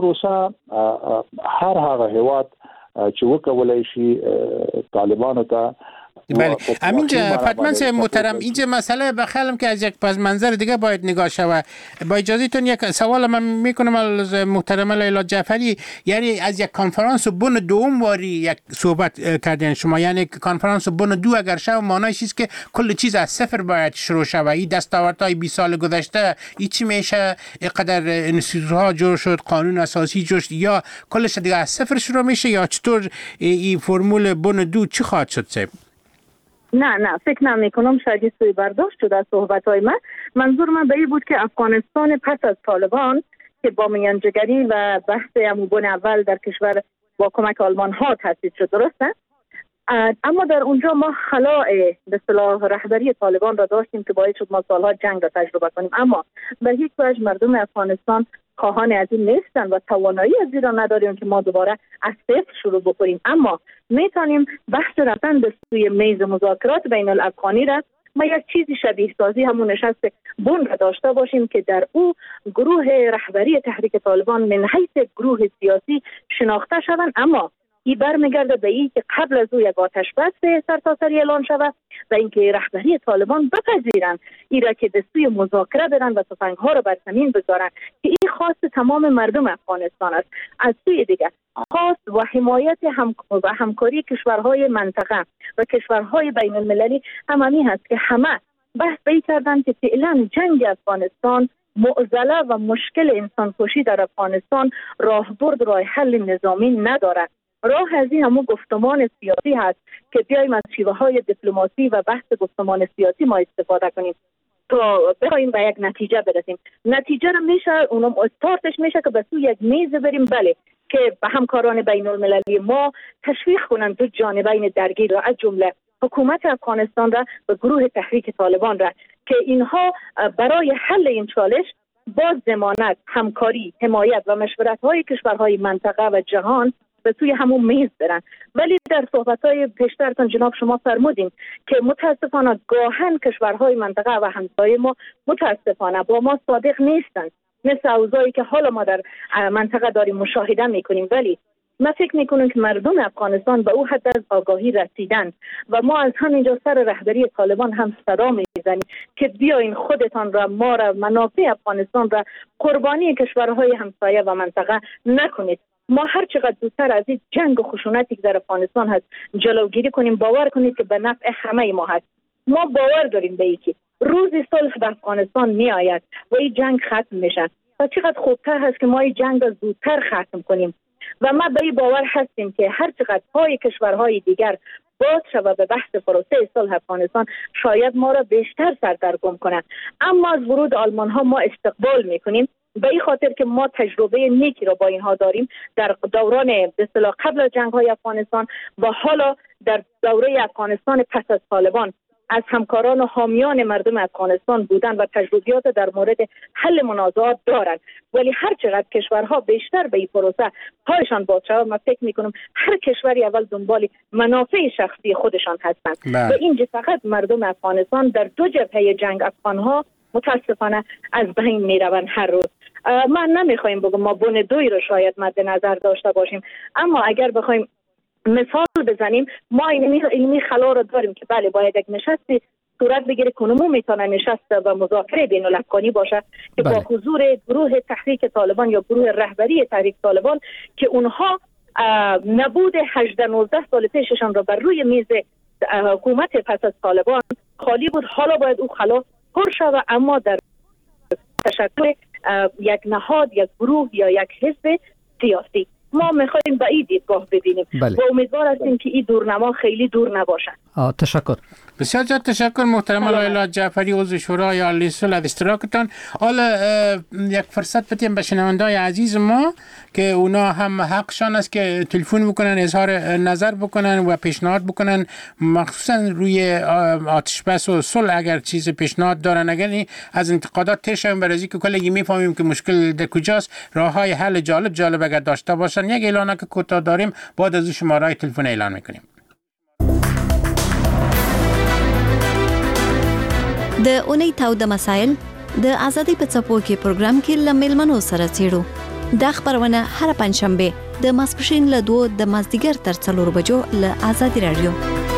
پروسه هر هغه هیواد چې وکولای شي طالبانو ته بله همینجا فتمن صاحب محترم اینجا مسئله بخیالم که از یک پس منظر دیگه باید نگاه شود. با اجازهتون یک سوال من میکنم از محترم لیلا جعفری، یعنی از یک کنفرانس بن دوم واری یک صحبت کردین شما، یعنی کنفرانس بن دو اگر شو معنیش چیست که کل چیز از صفر باید شروع شود. این دستاوردهای بیست سال گذشته این چی میشه؟ اینقدر انستیتوت‌ها جور شد، قانون اساسی جور شد، یا کلش دیگه از صفر شروع میشه یا چطور این فرمول بن دو چی خواهد شد صاحب؟ نه نه فکر نمی کنم شاید سوی برداشت شده از صحبت‌های من. منظور من به این بود که افغانستان پس از طالبان که با میانجیگری و بحث اموبون اول در کشور با کمک آلمان ها تأسیس شد، درسته؟ اما در اونجا ما خلاء به اصطلاح رهبری طالبان را داشتیم که باعث شد ما سالها جنگ را تجربه کنیم، اما به هیچ وجه مردم افغانستان خواهان از این نیستن و توانایی از این را نداریم که ما دوباره از صفر شروع بکنیم. اما میتونیم بحث رفتن به سوی میز مذاکرات بین الافغانی را ما یک چیزی شبیه سازی همون نشست بن را داشته باشیم که در او گروه رهبری تحریک طالبان من حیث گروه سیاسی شناخته شوند، اما این برمیگرده به این که قبل از او یک آتش بس سرتاسری اعلان شود و اینکه رهبری طالبان بپذیرند این را که به سوی مذاکره برند و تفنگ‌ها را بر زمین بذارند که این خواست تمام مردم افغانستان است. از سوی دیگر خواست و حمایت هم و همکاری کشورهای منطقه و کشورهای بین المللی همانی هست که همه بحث بی کردند که فعلا جنگ افغانستان، معضله و مشکل انسانکشی در افغانستان راهبرد راه حل نظامی ندارد. راه از این همون گفتمان سیاسی هست که بیایم از شیوه های دیپلماسی و بحث گفتمان سیاسی ما استفاده کنیم تا بخوایم به یک نتیجه برسیم. نتیجه را میشه اونم استارتش میشه که به سوی یک میز بریم، بله، که به همکاران بین المللی ما تشویق کنند دو جانبین درگیر را، از جمله حکومت افغانستان را و گروه تحریک طالبان را، که اینها برای حل این چالش با ضمانت، همکاری، حمایت و مشورت های کشورهای منطقه و جهان به سوی همون میز برن. ولی در صحبت‌های پیشترتان جناب شما فرمودین که متاسفانه گاهن کشورهای منطقه و همسایه ما متاسفانه با ما صادق نیستند، مثل اوضاعی که حالا ما در منطقه داریم مشاهده میکنیم. ولی من فکر میکنم که مردم افغانستان به او حد از آگاهی رسیدن و ما از همینجا سر رهبری طالبان هم صدا میزنیم که بیاین خودتان را، ما را، منافع افغانستان را قربانی کشورهای همسایه و منطقه نکنید. ما هر چقدر زودتر از این جنگ و خشونتی که در افغانستان هست جلوگیری کنیم. باور کنید که به نفع همه ما هست. ما باور داریم به اینکه روزی صلح به افغانستان می آید و این جنگ ختم میشه و چقدر خوبتر هست که ما این جنگ را زودتر ختم کنیم. و ما به این باور هستیم که هر چقدر پای کشورهای دیگر باز شود به بحث پروسه صلح افغانستان شاید ما را بیشتر سردرگم کنند. اما از ورود آلمان ها ما استقبال میکنیم، به این خاطر که ما تجربه نیکی را با اینها داریم در دوران به اصطلاح قبل از جنگ های افغانستان و حالا در دوره افغانستان پس از طالبان از همکاران و حامیان مردم افغانستان بودن و تجربیات در مورد حل منازعات دارند. ولی هر چقدر کشورها بیشتر به این پروسه پایشان باز شود، من فکر میکنم هر کشوری اول دنبال منافع شخصی خودشان هستند و اینجا فقط مردم افغانستان در دو جبهه جنگ افغانها متاسفانه از بین میروند هر روز. ما نمیخوایم بگم ما بن دوی رو شاید مد نظر داشته باشیم، اما اگر بخوایم مثال بزنیم ما علمی علمی خلا رو داریم که بله باید یک نشست صورت بگیره که اونمو میتونه نشست و مذاکره بین الافغانی باشه که با حضور گروه تحریک طالبان یا گروه رهبری تحریک طالبان که اونها نبود هجده نوزده سال پیششان رو بر روی میز حکومت پس از طالبان خالی بود، حالا باید او خلا پر شود اما در تشکل یک نهاد، یک گروه یا یک حزب سیاسی. ما میخوایم به این دیدگاه ببینیم بله. و امیدوار هستیم که این دورنما خیلی دور نباشد. تشکر. بسیار زیاد تشکر محترم لایلا جعفری عضو شورای عالی صلح از اشتراکتان. حالا یک فرصت بدیم به شنوندای عزیز ما که اونا هم حقشان است که تلفن بکنن، اظهار نظر بکنن و پیشنهاد بکنن، مخصوصا روی آتش بس و صلح اگر چیز پیشنهاد دارن. اگر از انتقادات تشم برای که کلی میفهمیم که مشکل در کجاست، راههای حل جالب جالب اگر داشته باشن یک اعلانه که کوتاه داریم بعد از شماره تلفن اعلان میکنیم. د اونۍ تاوده مسایل د ازادي په څپو کې پروګرام کې لملمنو سره چیرو د خبرونه هر پنځشنبه د ماسپښین له دوه د مازدیګر تر څلور بجو له ازادي رادیو.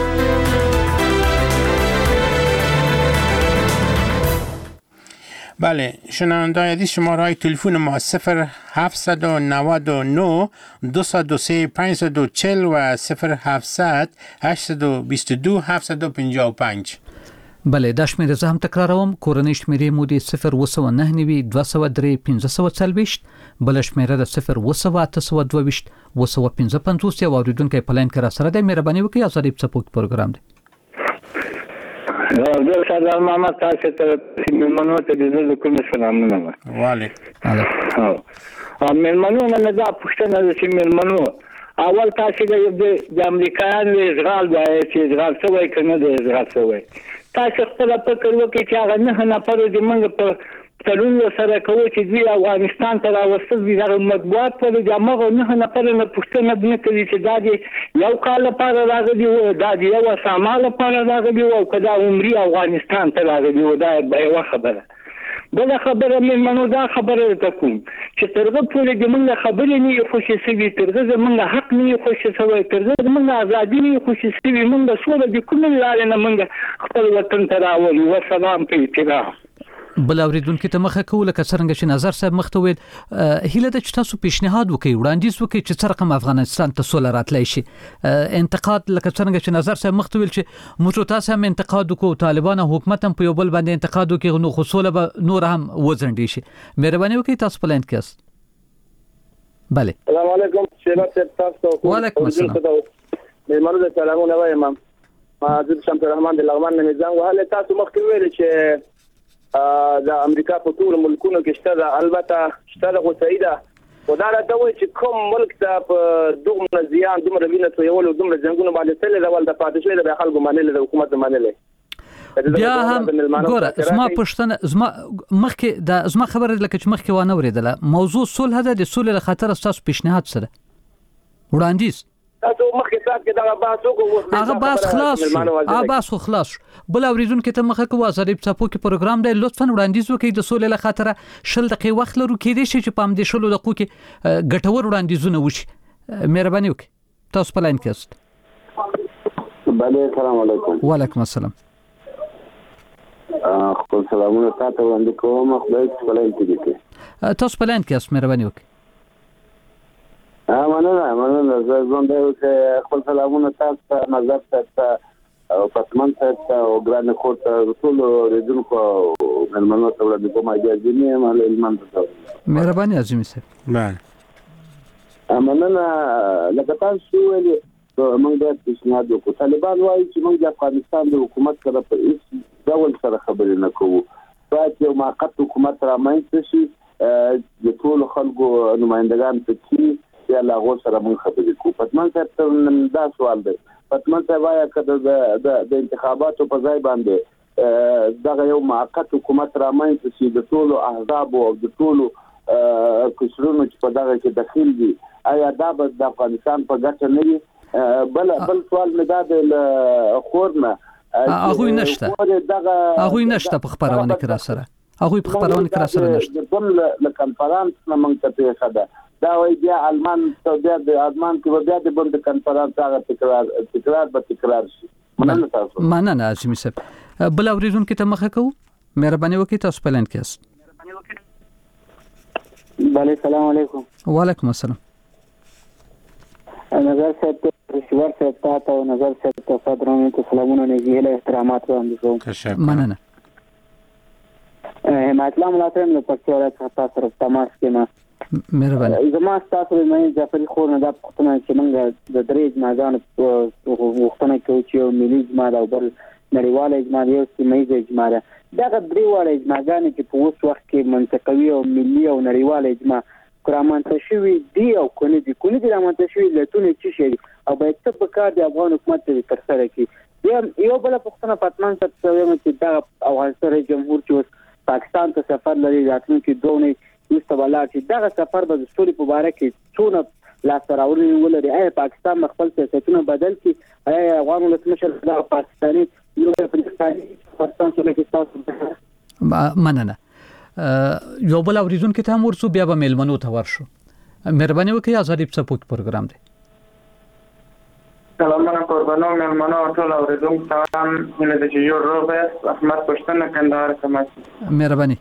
بله شنوندای عزیز شماره های تلفن ما صفر هفت نه نه دو صفر سه پنج صفر چهل و صفر هفت هشت دو دو هفت پنج پنج. بله دا شمیره زه هم تکراروم. کورنۍ شمیره مو دی صفر و سوه نه نوي دوه سوه درې پنځه سوه څلوېښت، بل شمیره د صفر و سوه اته سوه دوه ویشت و سوه پنځه پنځوس یو اوریدونکی په لاین کې را سره دی. مهرباني وکړئ ازادي په څپو کې پروګرام دی. زه سردار محمد تاسو ته مېلمنو ته د زړه کوم سلامونه واله. او مېلمنو نه دا پښتنه د مېلمنو اول تاسو د امریکایانو اشغال دی چې اشغال شوی کنه د اشغال شوی تاسو خپل فکر وکړئ چې هغه نه نفر د موږ په تړون سره کوي چې دوی افغانستان ته راوستل دي. هغه مطبوعات پر د هغه نه نفر نه پوښتنه نه کوي چې دا دی یو کال لپاره راغلی و، دا دی یو سامان لپاره راغلی و، کدا عمرې افغانستان ته راغلی و. دا یو خبره. بل خبره مې منو دا خبره ته کوم چې ترغه پورې د موږ خبرې نه خوشي سوي، ترغه زموږ حق نه خوشي سوي، ترغه زموږ ازادي نه خوشي سوي، موږ سوله د کوم لارې نه موږ خپل وطن ته راولو. والسلام په اتفاق. بل اوریدونکو ته مخه کوله که څنګه چې نظر صاحب مخته وید هیله د چې تاسو پیشنهاد وکړئ، وړاندیز وکړئ چې څه رقم افغانستان ته سوله راتلی شي. انتقاد لکه څنګه چې نظر صاحب مخته ویل چې موږ تاسو هم انتقاد وکړو، طالبان او حکومت هم په یو بل باندې انتقاد وکړي، نو خو سوله به نور هم وځنډي شي. مهرباني وکړئ تاسو په لاین کې یاست. بله السلام علیکم. شیرات تاسو وعلیکم السلام. مېلمنو ته سلامونه وایم. ما عزیز شمس الرحمن د لغمان نه ځان وهله. تاسو مخکې ویل چې د امریکا په ټول ملکونو کې شته ده، البته شته ده خو صحیح ده. خدا راته وایي چې کوم ملک ته په دومره زیان دومره وینه تویول او دومره جنګونه باندې تللی ده ول د پاتې شوی د خلکو منلې د حکومت منلې. بیا هم ګوره زما پښتنه زما مخکې د زما خبره لکه چې مخکې وانه ورېدله موضوع صلح ده. د صلح لخاطر تاسو پیشنهاد سره وړاندیز تاسو مخکې سات کې دا بحث وکړو، هغه بحث خلاص شو، هغه بحث خلاص شو. بل اوریدونکو ته مخه کوو ازادي په څپو کې پروګرام دی، لطفا وړاندیز وکړئ د صلح لخاطر. شل دقیقې وخت لرو، کېدای شي چې په همدې شلو دقیقو کې ګټور وړاندیزونه وشي. مهرباني وکړئ تاسو په لاین کې یاست. بله السلام علیکم. وعلیکم السلام. خپل سلامونه تاسو وړاندې کوم. خدای دې په لاین کې دې تاسو په لاین کې یاست. مهرباني وکړئ. مننه مننه. زه زوم دی چې خپل سلامونه تاسو ته نظر ته او پاتمن ته او ګران خور ته ټول ریډونکو مېلمنو ته وړاندې کوم. اجازه نه مال علم ته مهرباني عظیم صاحب. بله مننه. لکه تاسو ویلي موږ د پیشنهاد وکړو. طالبان وایي چې موږ د افغانستان د حکومت سره په هیڅ ډول سره خبرې نه کوو. باید یو موقت حکومت رامنځته شي، د ټولو خلکو نمائندگان پکې یا لاغو سره موږ خبرې کوو. پتمن صاحب دا سوال دی. پتمن صاحب وايي کله د د انتخاباتو په ځای باندې دغه یو موقت حکومت رامنځته شي د ټولو احزاب او د ټولو کشرونو چې په دغه کې داخل دي، آیا دا به د افغانستان په ګټه نه وي؟ بل بل سوال مې دا د خور نه هغوی نشته هغوی نشته په خبرونه کې را سره هغه په خبرونه کې را سره نشته د بل ل کنفرانس نه مونږ ته پیښه ده دا وایي بیا آلمان بیا د آلمان کې بیا د بل کنفرانس هغه تکرار تکرار به تکرار شي. مننه تاسو. مننه عظیم صاحب. بل اوریدونکو ته مخه کوو. مهرباني وکړئ تاسو پلان کې است. بله سلام علیکم. وعلیکم السلام. نظر صاحب رشوار صاحب تاسو او نظر صاحب تاسو درنو ته سلامونه نه له احترامات وړاندې کوم. مننه. حمایت الله ملاتړ نو پکې ولایت تاسو سره تماس کې ما مهرباني. زما تاسو د مې ځفري خور نه د پښتنه چې موږ د درې جماعتونو وختونه کې چې یو ملي جماعت او بل نړیواله جماعت یو سیمه جماعت ده. دا درې واړه جماعتونه چې په اوس وخت کې منطقوي او ملي او نړیواله جماعت کرامانته شوی دی او کونی دی کونی دی رامانته شوی لټونه چې شي او باید څه په کار د افغان حکومت تر سره کړي. یو بل پښتنه فاطمه صاحب وایم چې دا افغانستان جمهور چې پاکستان ته سفر لري راتلونکي دوه یوسته ولاړ چې دا سفر به د سولې په اړه کې څونه لاس راوړي ولري. آیا پاکستان خپل سیاستونه بدل کړي؟ آیا افغان ولسمشر د پاکستاني یو پاکستان سره کې تاسو مننه. یو بل اوریدونکو ته هم ورسو بیا به میلمنو ته ورشو. مهرباني وکړئ ازادي په سپوک پروګرام دی. سلامونه قربانو میلمنو ټول اوریدونکو ته مینه د جوړ روبرت احمد پښتون کندهار سمات. مهرباني.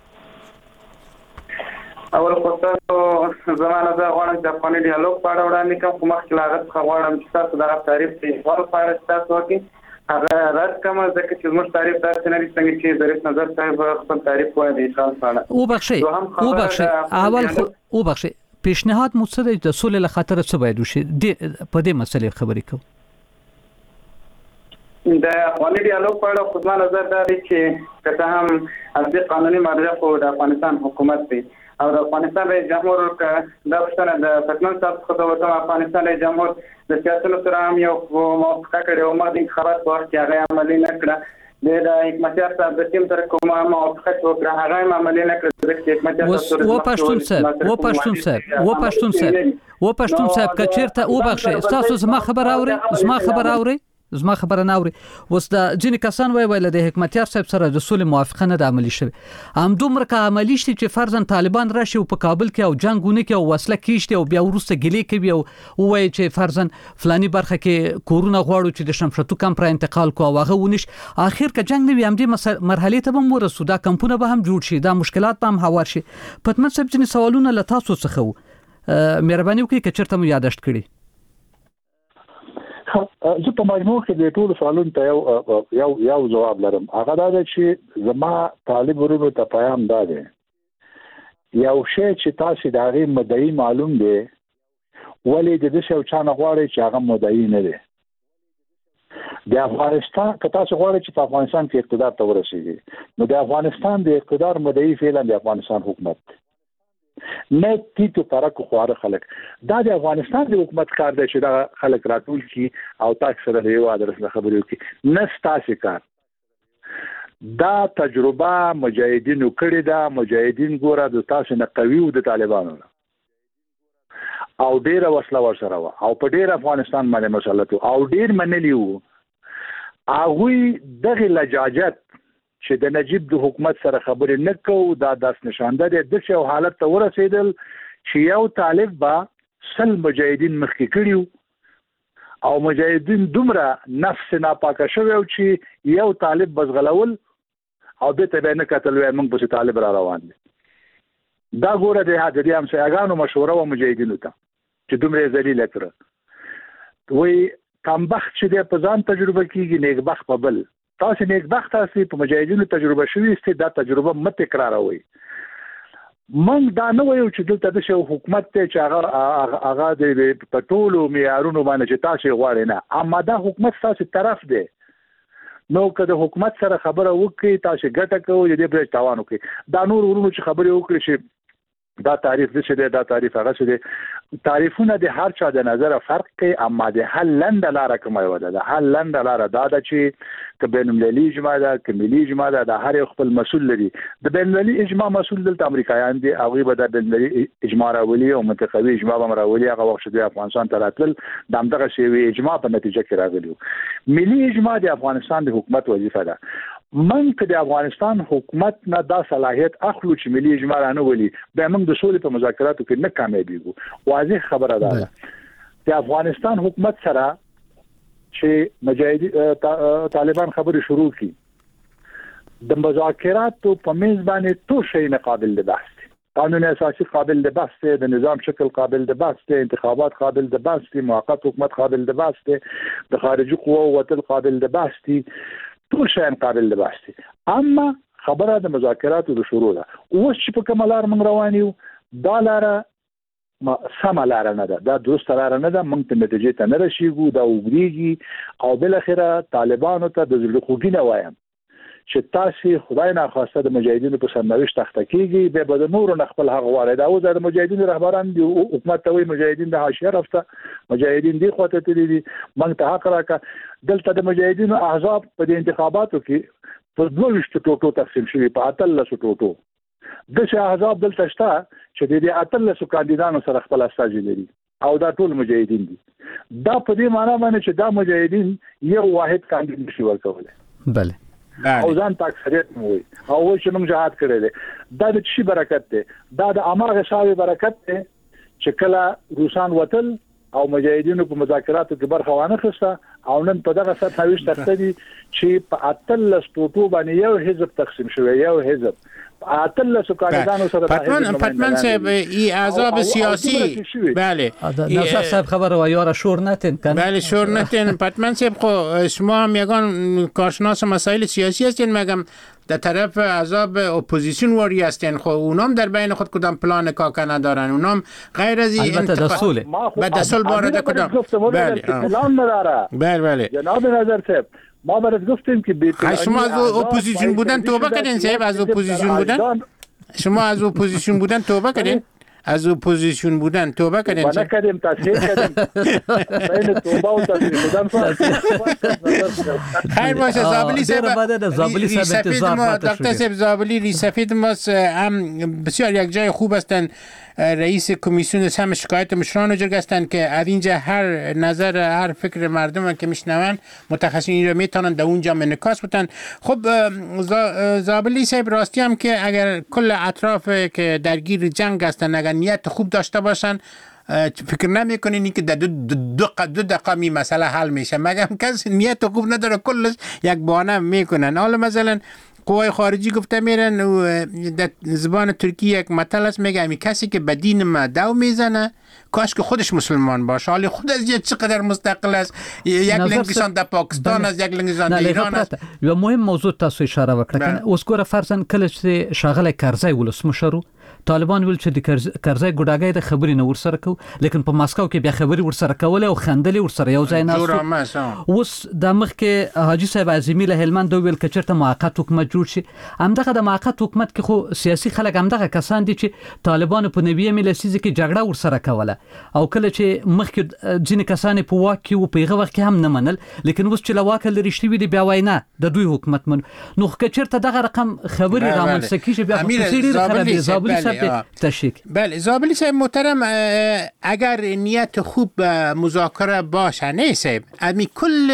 اول خو تاسو زمانه دا غواړم چې افغاني ډیالوګ په اړه وړاندې کوم خو مخکې لاغت غواړم چې تاسو دا تعریف کې ور پاره تاسو کې هغه رات کوم ځکه چې موږ تعریف تاسو نه څنګه چې ظریف نظر صاحب خپل تعریف وایي د اسلام په او بخشي او بخشي اول خو او بخشي پیشنهاد مو څه د سولې له خاطر څه باید وشي په دې مسلې خبرې کوم. د افغاني ډیالوګ په اړه خو نظر دا دی چې کته هم اصلي قانوني مرجع خو د افغانستان حکومت دی او د افغانستان رئیس جمهور د پښتنه د پټنن صاحب څخه د افغانستان رئیس جمهور د سیاستونو سره هم یو موافقه کړې او موږ د انتخابات په وخت کې هغه عملي نه کړه. د حکمتیار صاحب د ټیم سره کومه موافقه وکړه هغه هم عملي نه کړه چې حکمتیار صاحب و پښتون صاحب و پښتون صاحب و پښتون صاحب و پښتون صاحب کچیرته او بخښه تاسو زما خبر اوري زما خبر اوري زما خبره نه اوري. اوس د ځینې کسان وایي ویل د حکمتیار صاحب سره د سولې موافقه نه د عملی شوی هم دومره که عملی شي چې فرضاً طالبان راشي او په کابل کې او جنگونه کې او وسله کیشته او بیا ورسته ګلې کوي او وایي چې فرضاً فلانی برخه کې کورونه غواړو چې د شمشتو کم پر انتقال کو او هغه ونیش اخر که جنگ نه وي هم دې مرحله ته به ورسو دا کمپونه به هم جوړ شي دا مشکلات به هم هوار شي. پتمن صاحب ځینې سوالونه له تاسو څخه مهرباني وکړئ که چېرته مو یاداشت کړي. زه په مجموع کې د ټولو سوالونو ته یو یو یو جواب لرم. هغه دا دی چې زما طالب ورونو ته پیغام دا دی یو شی چې تاسو د هغې مدعي معلوم دی ولې د دې شی چا نه غواړئ چې هغه مدعي نه دی. د افغانستان که تاسو غواړئ چې په افغانستان کې اقتدار ته ورسېږي نو د افغانستان د اقتدار مدعي فعلا د افغانستان حکومت دی نه تیتو پرکو خواره خلک. دا د افغانستان د حکومت کار دی چې دا خلک راټول کی او تاسو سره یو ادرس نه خبرې وکړي نه ستاسو کار. دا تجربه مجاهدینو کړې ده. مجاهدین ګوره د تاسو نه قوي او د طالبانو او ډیره وسله ورسره و او په ډیر افغانستان باندې مسلط او ډیر منلی وو. هغه دغه لجاجت چې د نجیب د حکومت سره خبرې نه کوو دا داس نشانده دی د څه حالت ته ورسېدل چې یو طالب با سل مجاهدین مخکې کړیو او مجاهدین دومره نفس ناپاکه شوی چې یو طالب بزغلول او د ته نه کتل وای موږ په طالب را روان دي. دا ګوره د هغه هم سیاګانو مشوره و مجاهدینو ته چې دومره ذلیل کړ وای کمبخت چې د پزان تجربه کیږي نیک بخت په بل تاسو نیک بخت تاسو په مجاهدینو تجربه شوي است دا تجربه مت تکراروي. من دا نه وایو چې دلته د شو حکومت ته چې هغه هغه د پټولو معیارونو باندې چې تاسو غواړئ نه اما دا حکومت تاسو طرف دی نو که د حکومت سره خبره وکړي تاسو ګټه کوئ دې پر تاوان وکړي. دا نور ورونو چې خبرې وکړي چې دا تعریف څه دی دا تعریف هغه څه دی تعریفونه د هر چا د نظر فرق کوي اما د حل لنډه لاره کومه یو ده. د حل لنډه لاره دا ده چې که بین المللي اجماع ده که ملي اجماع ده د هر یو خپل مسؤل لري. د بین المللي اجماع مسؤل دلته امریکایان دي هغوی به د بین المللي اجماع راولي او منطقوي اجماع به هم راولي. هغه وخت چې افغانستان ته راتلل د همدغه شی اجماع په نتیجه کې راغلی. ملي اجماع د افغانستان د حکومت وظیفه ده. من که د افغانستان حکومت نه دا صلاحیت اخلو چې ملي اجماع نه ولي به موږ د سولې په مذاکراتو کې نه کامیابیږو. واضح خبره ده د افغانستان حکومت سره چې مجاهدین طالبان خبرې شروع کړي د مذاکراتو په منځ باندې ټول شی نه قابل د بحث دي. قانون اساسي قابل د بحث دی، د نظام شکل قابل د بحث دی، انتخابات قابل د بحث دي، موقت حکومت قابل د بحث دی، د خارجي قوو وتل قابل د بحث دي، ټول شیان قابل د بحث دي. اما خبره د مذاکراتو د شروع ده. اوس چې په کومه لار موږ روان یو دا لاره ما سمه لار نه ده، دا درست لار نه ده، موږ ته نتیجې ته نه رسیږو، دا وګړيږي او بل اخره طالبانو ته د زړه خوږی نه وایم چې تاسو خدای نه خواسته د مجاهدینو په سرنوشت تخته کیږي به بد نور نه خپل حق واره دا او د مجاهدینو رهبران دی حکومت ته وي مجاهدین د حاشیه رافته مجاهدین دی خواته تللی دي موږ ته حق راکا دلته د مجاهدینو احزاب په د انتخاباتو کې په دوه ټوټو تقسیم شوي په اتلس ټوټو د شه احزاب دلته شته چې د اتلس کاندیدانو سره خپل استاجی لري او دا ټول مجاهدین دي. دا په دې معنی باندې چې دا مجاهدین یو واحد کاندید نشي ورکولای. بله او ځان ته اکثریت مو وي او چې موږ جهاد کړی دی دا د شي برکت دی، دا د اماغه شاوی برکت دی چې کله روسان وتل او مجاهدینو په مذاکراتو کې برخه وانه خسته او نن په دغه سطح ویش تخته دي چې په اتلس ټوټو باندې یو حزب تقسیم شوی، یو حزب اتلس کاندیدانو سره پتمن پتمن صاحب ای احزاب سیاسی بله نصر صاحب خبر و یار شور نتن بله شور نتن پتمن صاحب خو شما هم یگان کارشناس مسائل سیاسی هستین، مگم در طرف احزاب اپوزیسیون واری هستین، خب اونام در بین خود کدام پلان کاکا ندارن، اونام غیر از این البته دستوله به دستول وارد کدام بله پلان نداره. بله بله جناب نظر صاحب ما برات گفتیم که بیت شما از اپوزیسیون بودن توبه کردین صاحب، از اپوزیسیون بودن شما از اپوزیسیون بودن توبه کردین از اپوزیسیون بودن توبه کردین؟ ما نکردیم، تصحیح کردیم. بین توبه و تصحیح بودن خیر باشه. زابلی صاحب زابلی صاحب انتظار دکتر صاحب زابلی ریسفید ما هم بسیار یک جای خوب هستن، رئیس کمیسیون سهم شکایت مشران جرگ هستن که از اینجا هر نظر هر فکر مردم که میشنون متخصصین رو میتونن در اونجا انعکاس بدن. خب زابلی صاحب راستی هم که اگر کل اطراف که درگیر جنگ هستن اگر نیت خوب داشته باشن فکر نمی کنین که در دو, دو, دو دقیقه می مسئله حل میشه، مگم کس نیت خوب نداره کلش یک بهانه میکنن. حالا مثلا قوای خارجی گفته میرن و در زبان ترکی یک متل است میگه امی کسی که به دین ما دو میزنه کاش که خودش مسلمان باشه، حالی خود از یه چقدر مستقل است، یک لنگستان در پاکستان است، یک لنگستان در ایران است. یو مهم موضوع تاسو اشاره وکړه اوس ګوره فرضاً کله چې شاغله کرزی ولسمشر طالبان ول چې د کرزی ګډاګۍ د خبرې نه ورسره کو، لیکن په ماسکو کې بیا خبرې ورسره کوله او خندلې ورسره یو ځای نه. اوس د مخ کې حاجی صاحب اعظمي له هلمند ویل چې چرته موقت حکومت جوړ شي، همدغه د موقت حکومت کې خو سیاسي خلک همدغه کسان دي چې طالبان په نوې ملسیزه کې جګړه ورسره کوله او کله چې مخ کې ځینې کسان په واک کې او په هغه وخت کې هم نه منل، لیکن اوس چې لواک لري شتوي دي بیا واینا د دوی حکومت من نو که چرته دغه رقم خبري رامنځته کیږي بیا په سیری خبري زابلی صاحب تشک. بله زابلی صاحب محترم، اگر نیت خوب مذاکره باشه نه صاحب امی کل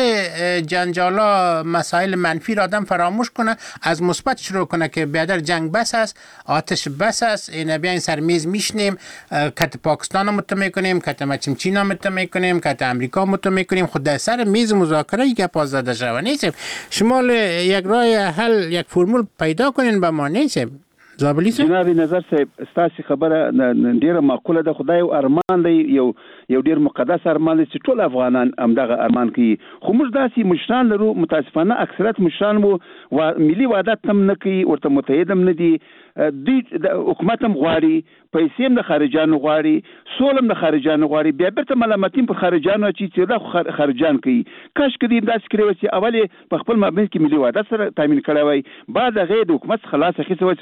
جنجالا مسائل منفی را آدم فراموش کنه، از مثبت شروع کنه که بیادر جنگ بس است، آتش بس است، اینا بیاین سر میز میشنیم، کت پاکستان رو متهم کنیم، کت مچم چین رو متهم کنیم، کت امریکا متهم کنیم، خود در سر میز مذاکره یک پاس زده شوه نه صاحب. شما یک راه حل یک فرمول پیدا کنین به ما نه صاحب. زابلی صاحب جناب نظر صاحب ستاسو خبره ډیره معقوله ده، خدای او ارمان دی یو یو ډیر مقدس ارمان دی چې ټول افغانان همدغه ارمان کوي، خو موږ داسې مشران لرو متاسفانه اکثریت مشران مو و ملي وحدت هم نه کوي، ورته متحد هم نه دي، دوی د حکومت هم غواړي، پیسې هم د خارجانو غواړي، سول هم د خارجانو غواړي، بیا بیرته ملامتین په خارجانو چې چې دا خارجان کوي. کاش کدی داسې کړی و چې اول په خپل مابین کې ملي وحدت سره تامین کړی وای، بعد هغه د حکومت خلاص اخیسته وای چې روره زه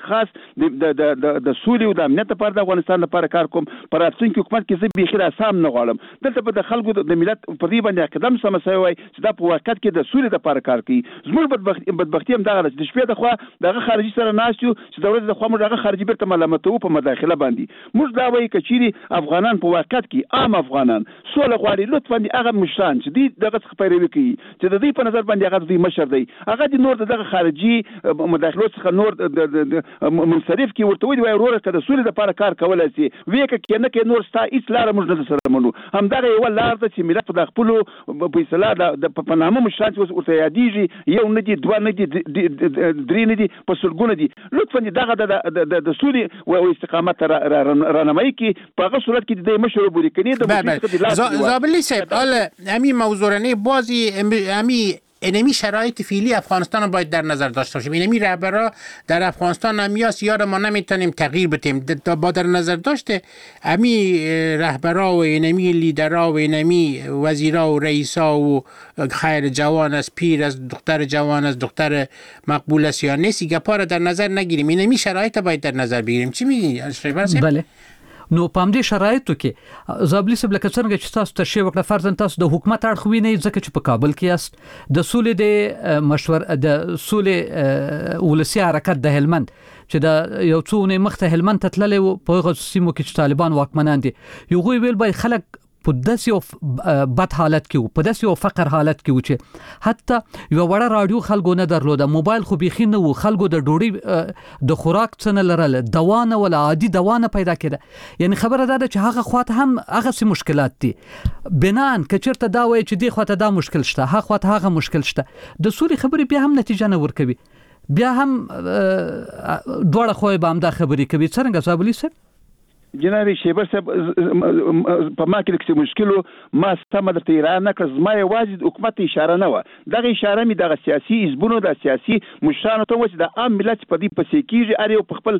خاص د د د سولې او د امنیت لپاره د افغانستان لپاره کار کوم پر راتلونکي حکومت کې زه بيخي راسام نه غواړم دلته په خلکو د ملت په دې باندې قدم سمسوي وای چې دا په واقعیت کې د سولې لپاره کار کوي زموږ بدبختی بدبختی هم دغه د شپې د خوا دغه خارجي سره ناشتو چې د ورځې د خوا موږ دغه خارجي بیرته ملامتو په مداخله باندې موږ دا وایي کچيري افغانان په واقعیت کې عام افغانان سوله غواړي لطفا دي هغه مشران چې دي دغه څخه پیروي کوي چې د دې په نظر باندې هغه دوی مشر دی هغه د نور دغه خارجي مداخلو څخه نور د منصرف کی ورته وی وروره کده سولې لپاره کار کولای شي ویکه کې نه کې نور ستا هیڅ لار موږ نه سره منو هم دغه یو لار ده چې ملت د خپل په اصطلاح د په نامه مشران چې ورته یادېږي یو نه دي دوه نه دي درې نه دي په سلګونه دي لطفا دغه د سولې او استقامت رانمایی کی په هغه صورت کې د مشر بوري کني د زابلی صاحب حالا همین موضوع بازی همین اینمی شرایط فعلی افغانستان رو باید در نظر داشته باشیم اینمی رهبرا در افغانستان همیاس یار ما نمیتونیم تغییر بدیم با در نظر داشته همی رهبرا و اینمی لیدرا و اینمی وزیرا و رئیسا و خیر جوان از پیر از دختر جوان از دختر مقبول است یا نیست گپا رو در نظر نگیریم اینمی شرایط باید در نظر بگیریم چی میگی شریبر صاحب؟ بله نو پام دې شرایطو کې زابلی صاحب لکه څنګه چې تاسو ته شی وکړه فرضاً تاسو د حکومت اړخوي نه ځکه چې په کابل کې یاست د سولې د مشور د سولې ولسی حرکت د هلمند چې د یو څو نه مخته هلمند ته تللې په غوښتنو کې چې طالبان واکمنان دي یو غوي ویل باید خلک په داسې او بد حالت کې په داسې او فقر حالت کې و چې حتی یو وړه رادیو خلکو نه درلوده موبایل خو بيخي نه و خلکو د ډوډۍ د خوراک څنګه لرل دوا نه ولا عادي دوا نه پیدا کړه یعنی خبره ده چې هغه خواته هم هغه سي مشکلات دي بنان کچرته دا وایي چې دی خواته دا مشکل شته هغه خواته هغه مشکل شته د سوري خبرې بیا هم نتیجه نه ورکوي بیا هم دوړه خو به هم دا خبرې کوي څنګه زابلی صاحب جنابي شیبر صاحب په ما کې څه مشکل ما سم د ایران کز ما یوازې حکومت اشاره نه و دغه اشاره می دغه سیاسي حزبونو د سیاسي مشرانو ته و چې د عام ملت په دې پسې کېږي اړ یو په خپل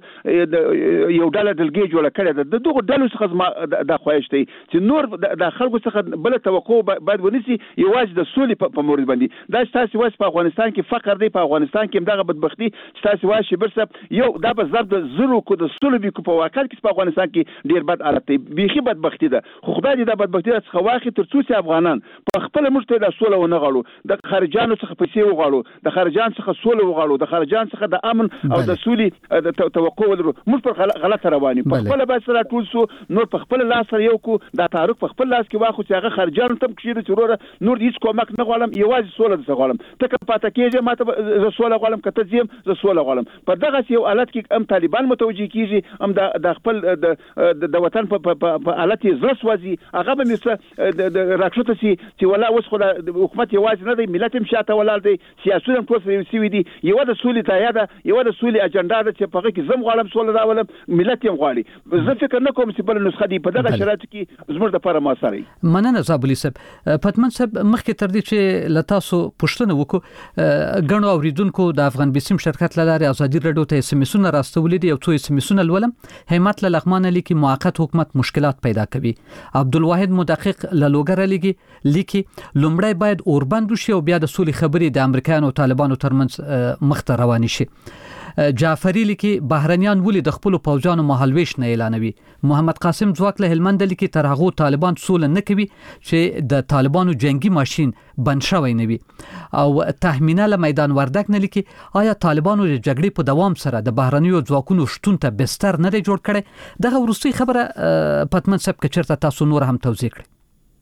یو ډله دلګي جوړه کړې ده دغه ډلو څخه ما د خوښتي چې نور د خلکو څخه بل توقع باید ونیسي یوازې د سولې په مورید باندې دا تاسو واس په افغانستان کې فقر دی په افغانستان کې دغه بدبختی چې تاسو واس شیبر صاحب یو دا به ضرب زرو کو د سولې کو په واقعیت کې په افغانستان کې ډیر بد حالت دی بيخي بدبختی ده خو خدای دې د بدبختی څخه واخی تر څو چې افغانان په خپل مشته د سوله ونه غړو د خارجانو څخه پیسې وغړو د خارجان څخه سوله وغړو د خارجان څخه د امن او د سولې د توقع ولرو موږ پر غلطه رواني په خپل بس را ټول سو نور په خپل لاس سره یو کو د تعارف په خپل لاس کې واخو چې هغه خارجانو تم کښې د چروره نور هیڅ کومک نه غواړم یوازې سوله د غواړم ته پاتې کېږي ماته ز سوله غواړم کته زم ز سوله غواړم په دغه یو حالت کې هم طالبان متوجي کیږي هم د خپل د د وطن په حالت زړه سوځي هغه به مثل د راکښته سي چې ولا اوس خو د حکومت یوازې نه دی ملت هم شاته ولال دی سیاسي هم ټول سوي دي یو د سولې ته یاده یو د سولې اجنډا ده چې په هغه کې زم غواړم سولې راولم ملت هم غواړي زه فکر نه کوم چې بل نسخه دی په دغه شرایطو کې زموږ لپاره موثري مننه زابلی صاحب پتمن صاحب مخکې تر دې چې لتاسو پښتنه وکړو غنو اوریدونکو د افغان بسم شرکت لاره ازادي رادیو ته سمسونه راستولې دي یو څو سمسونه ولم همت لغمان لیکي موقت حکومت مشکلات پیدا کوي عبدالواحد مدقق لالوګر لګي لیکي لومړی باید اوربند شي او بیا د سولې خبرې د امریکایانو او طالبانو ترمنځ مخته رواني شي جعفری لیکي بهرنیان ولې د خپل پوځانو مهالويش نه اعلانوي محمد قاسم ځواک له هلمند لیکي تر هغه طالبان سول نه کوي چې د طالبانو جنگي ماشين بند شوی نه وي او تهمینه له میدان وردک نه لیکي آیا طالبانو د جګړې په دوام سره د بهرنیو ځواکونو شتون ته بستر نه جوړ کړي دغه ورستي خبره پتمن صاحب کچرته تاسو نور هم توضیح کړئ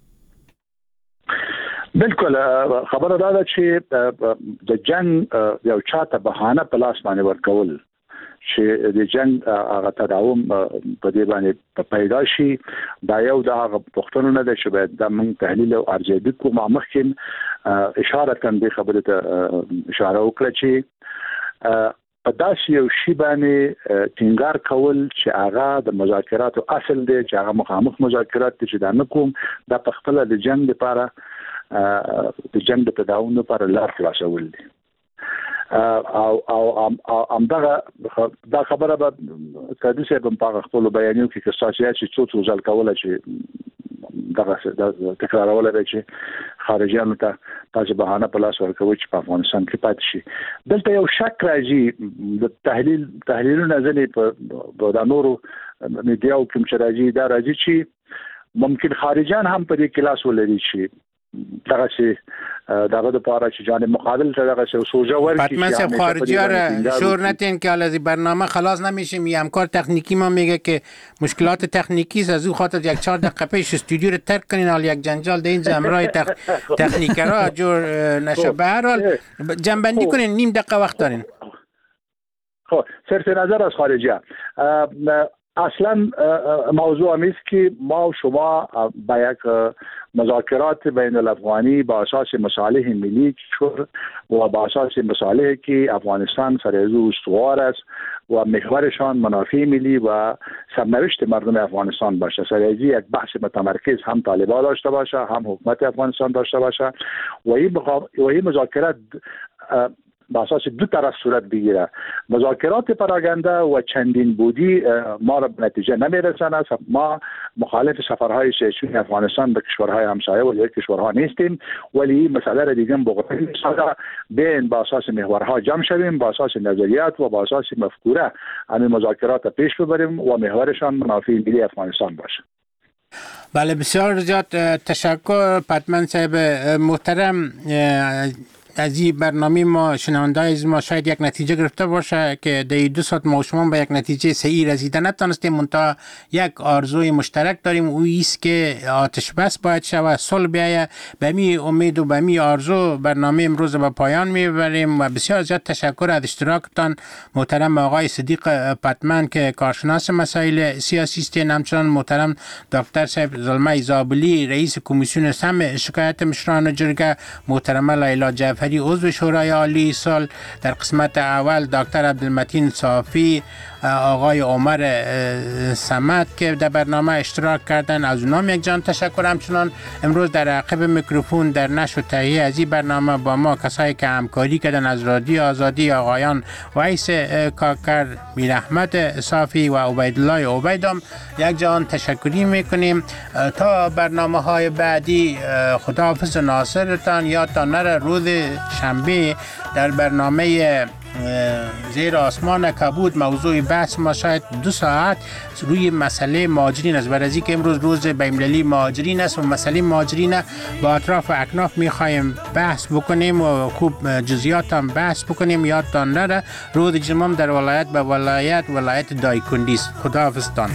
بالکل خبره دا ده چې د جنگ یو چاته بهانه په لاس باندې ورکول چې د جنگ هغه تداوم په دې باندې پیدا شي دا یو د هغه پښتون نه ده چې باید د من تحلیل او ارجحیت کو مخکین اشاره کړم د خبره ته اشاره وکړه چې په داسې یو شی باندې ټینګار کول چې هغه د مذاکراتو اصل دی چې هغه مخامخ مذاکرات چې دا نه کوم د پخپل د جنگ لپاره د جنگ د تداوم لپاره لار خلاصول دي او او ام دغه دا خبره به کدي چې په خپل بیانیو کې کساسیا چې څو څو ځل کوله چې دغه تکرارول دی چې خارجيانو ته تاسو بهانه په لاس ورکوي چې په افغانستان کې پاتې شي. دلته یو شک راځي د تحلیل تحلیلونه ځنې په د نورو میډیاو کوم چې راځي دا راځي چې ممکن خارجيان هم په دې کلاس ولري چې دغه چې دغه د پاره چې جانب مقابل ته دغه څه سوژه ورکی حتما سب خارجی ها شور نتین که از برنامه خلاص نمیشیم. یه همکار تکنیکی ما میگه که مشکلات تکنیکی است، از او خاطر یک چهار دقیقه پیش استودیو رو ترک کنین، حال یک جنجال ده اینجا امرای تخ... تکنیکرها جور نشه. به هر حال جنبندی کنین، نیم دقیقه وقت دارین. خب صرف نظر از خارجی ها اصلا موضوع همیست که ما و شما با یک مذاکرات بین الافغانی با اساس مصالح ملی و با اساس مصالحی که افغانستان سرازو استوار است و محورشان منافع ملی و سرنوشت مردم افغانستان باشه. سرازی یک بحث متمرکز هم طالبان داشته باشه، هم حکومت افغانستان داشته باشه و این و این مذاکرات با اساس دو طرف صورت بگیره. مذاکرات پراگنده و چندین بودی ما را به نتیجه نمیرسانه. ما مخالف سفرهای سیاسی افغانستان به کشورهای همسایه و دیگر کشورها نیستیم، ولی مسئله را دیگه بغضی میسازه. بین با اساس محورها جمع شویم، با اساس نظریات و با اساس مفکوره همین مذاکرات پیش ببریم و محورشان منافع ملی افغانستان باشه. بله بسیار زیاد تشکر پتمن صاحب محترم. از این برنامه ما شنوندای ما شاید یک نتیجه گرفته باشه که در دو ساعت ما شما به یک نتیجه صحیح رسیده نتونستیم، منتها یک آرزوی مشترک داریم، او ایست که آتش بس باید شود، صلح بیاید. به می امید و به می آرزو برنامه امروز به پایان میبریم و بسیار زیاد تشکر از اشتراکتان محترم آقای صدیق پتمن که کارشناس مسائل سیاسی است، همچنان محترم دکتر صاحب زلمه زابلی رئیس کمیسیون سمع شکایت مشران جرگه، محترمه لیلا جعفری عضو شورای عالی سال، در قسمت اول دکتر عبدالمتین صافی، آقای عمر صمد که در برنامه اشتراک کردن، از اونام یک جان تشکر. همچنان امروز در عقب میکروفون در نشر و تهیه از این برنامه با ما کسایی که همکاری کردن از رادیو آزادی آقایان ویس کاکر، میر احمد صافی و عبیدالله عبیدم یک جان تشکری میکنیم. تا برنامه های بعدی خداحافظ ناصرتان. یادتان نره روز شنبه در برنامه زیر آسمان کبود موضوع بحث ما شاید دو ساعت روی مسئله مهاجرین است. برای که امروز روز بین‌المللی مهاجرین است و مسئله مهاجرین با اطراف اکناف میخوایم بحث بکنیم و خوب جزئیات هم بحث بکنیم. یادتان نره روز جمعه در ولایت به ولایت ولایت دایکنډي است. خداحافظتان.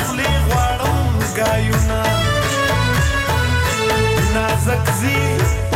نازک زی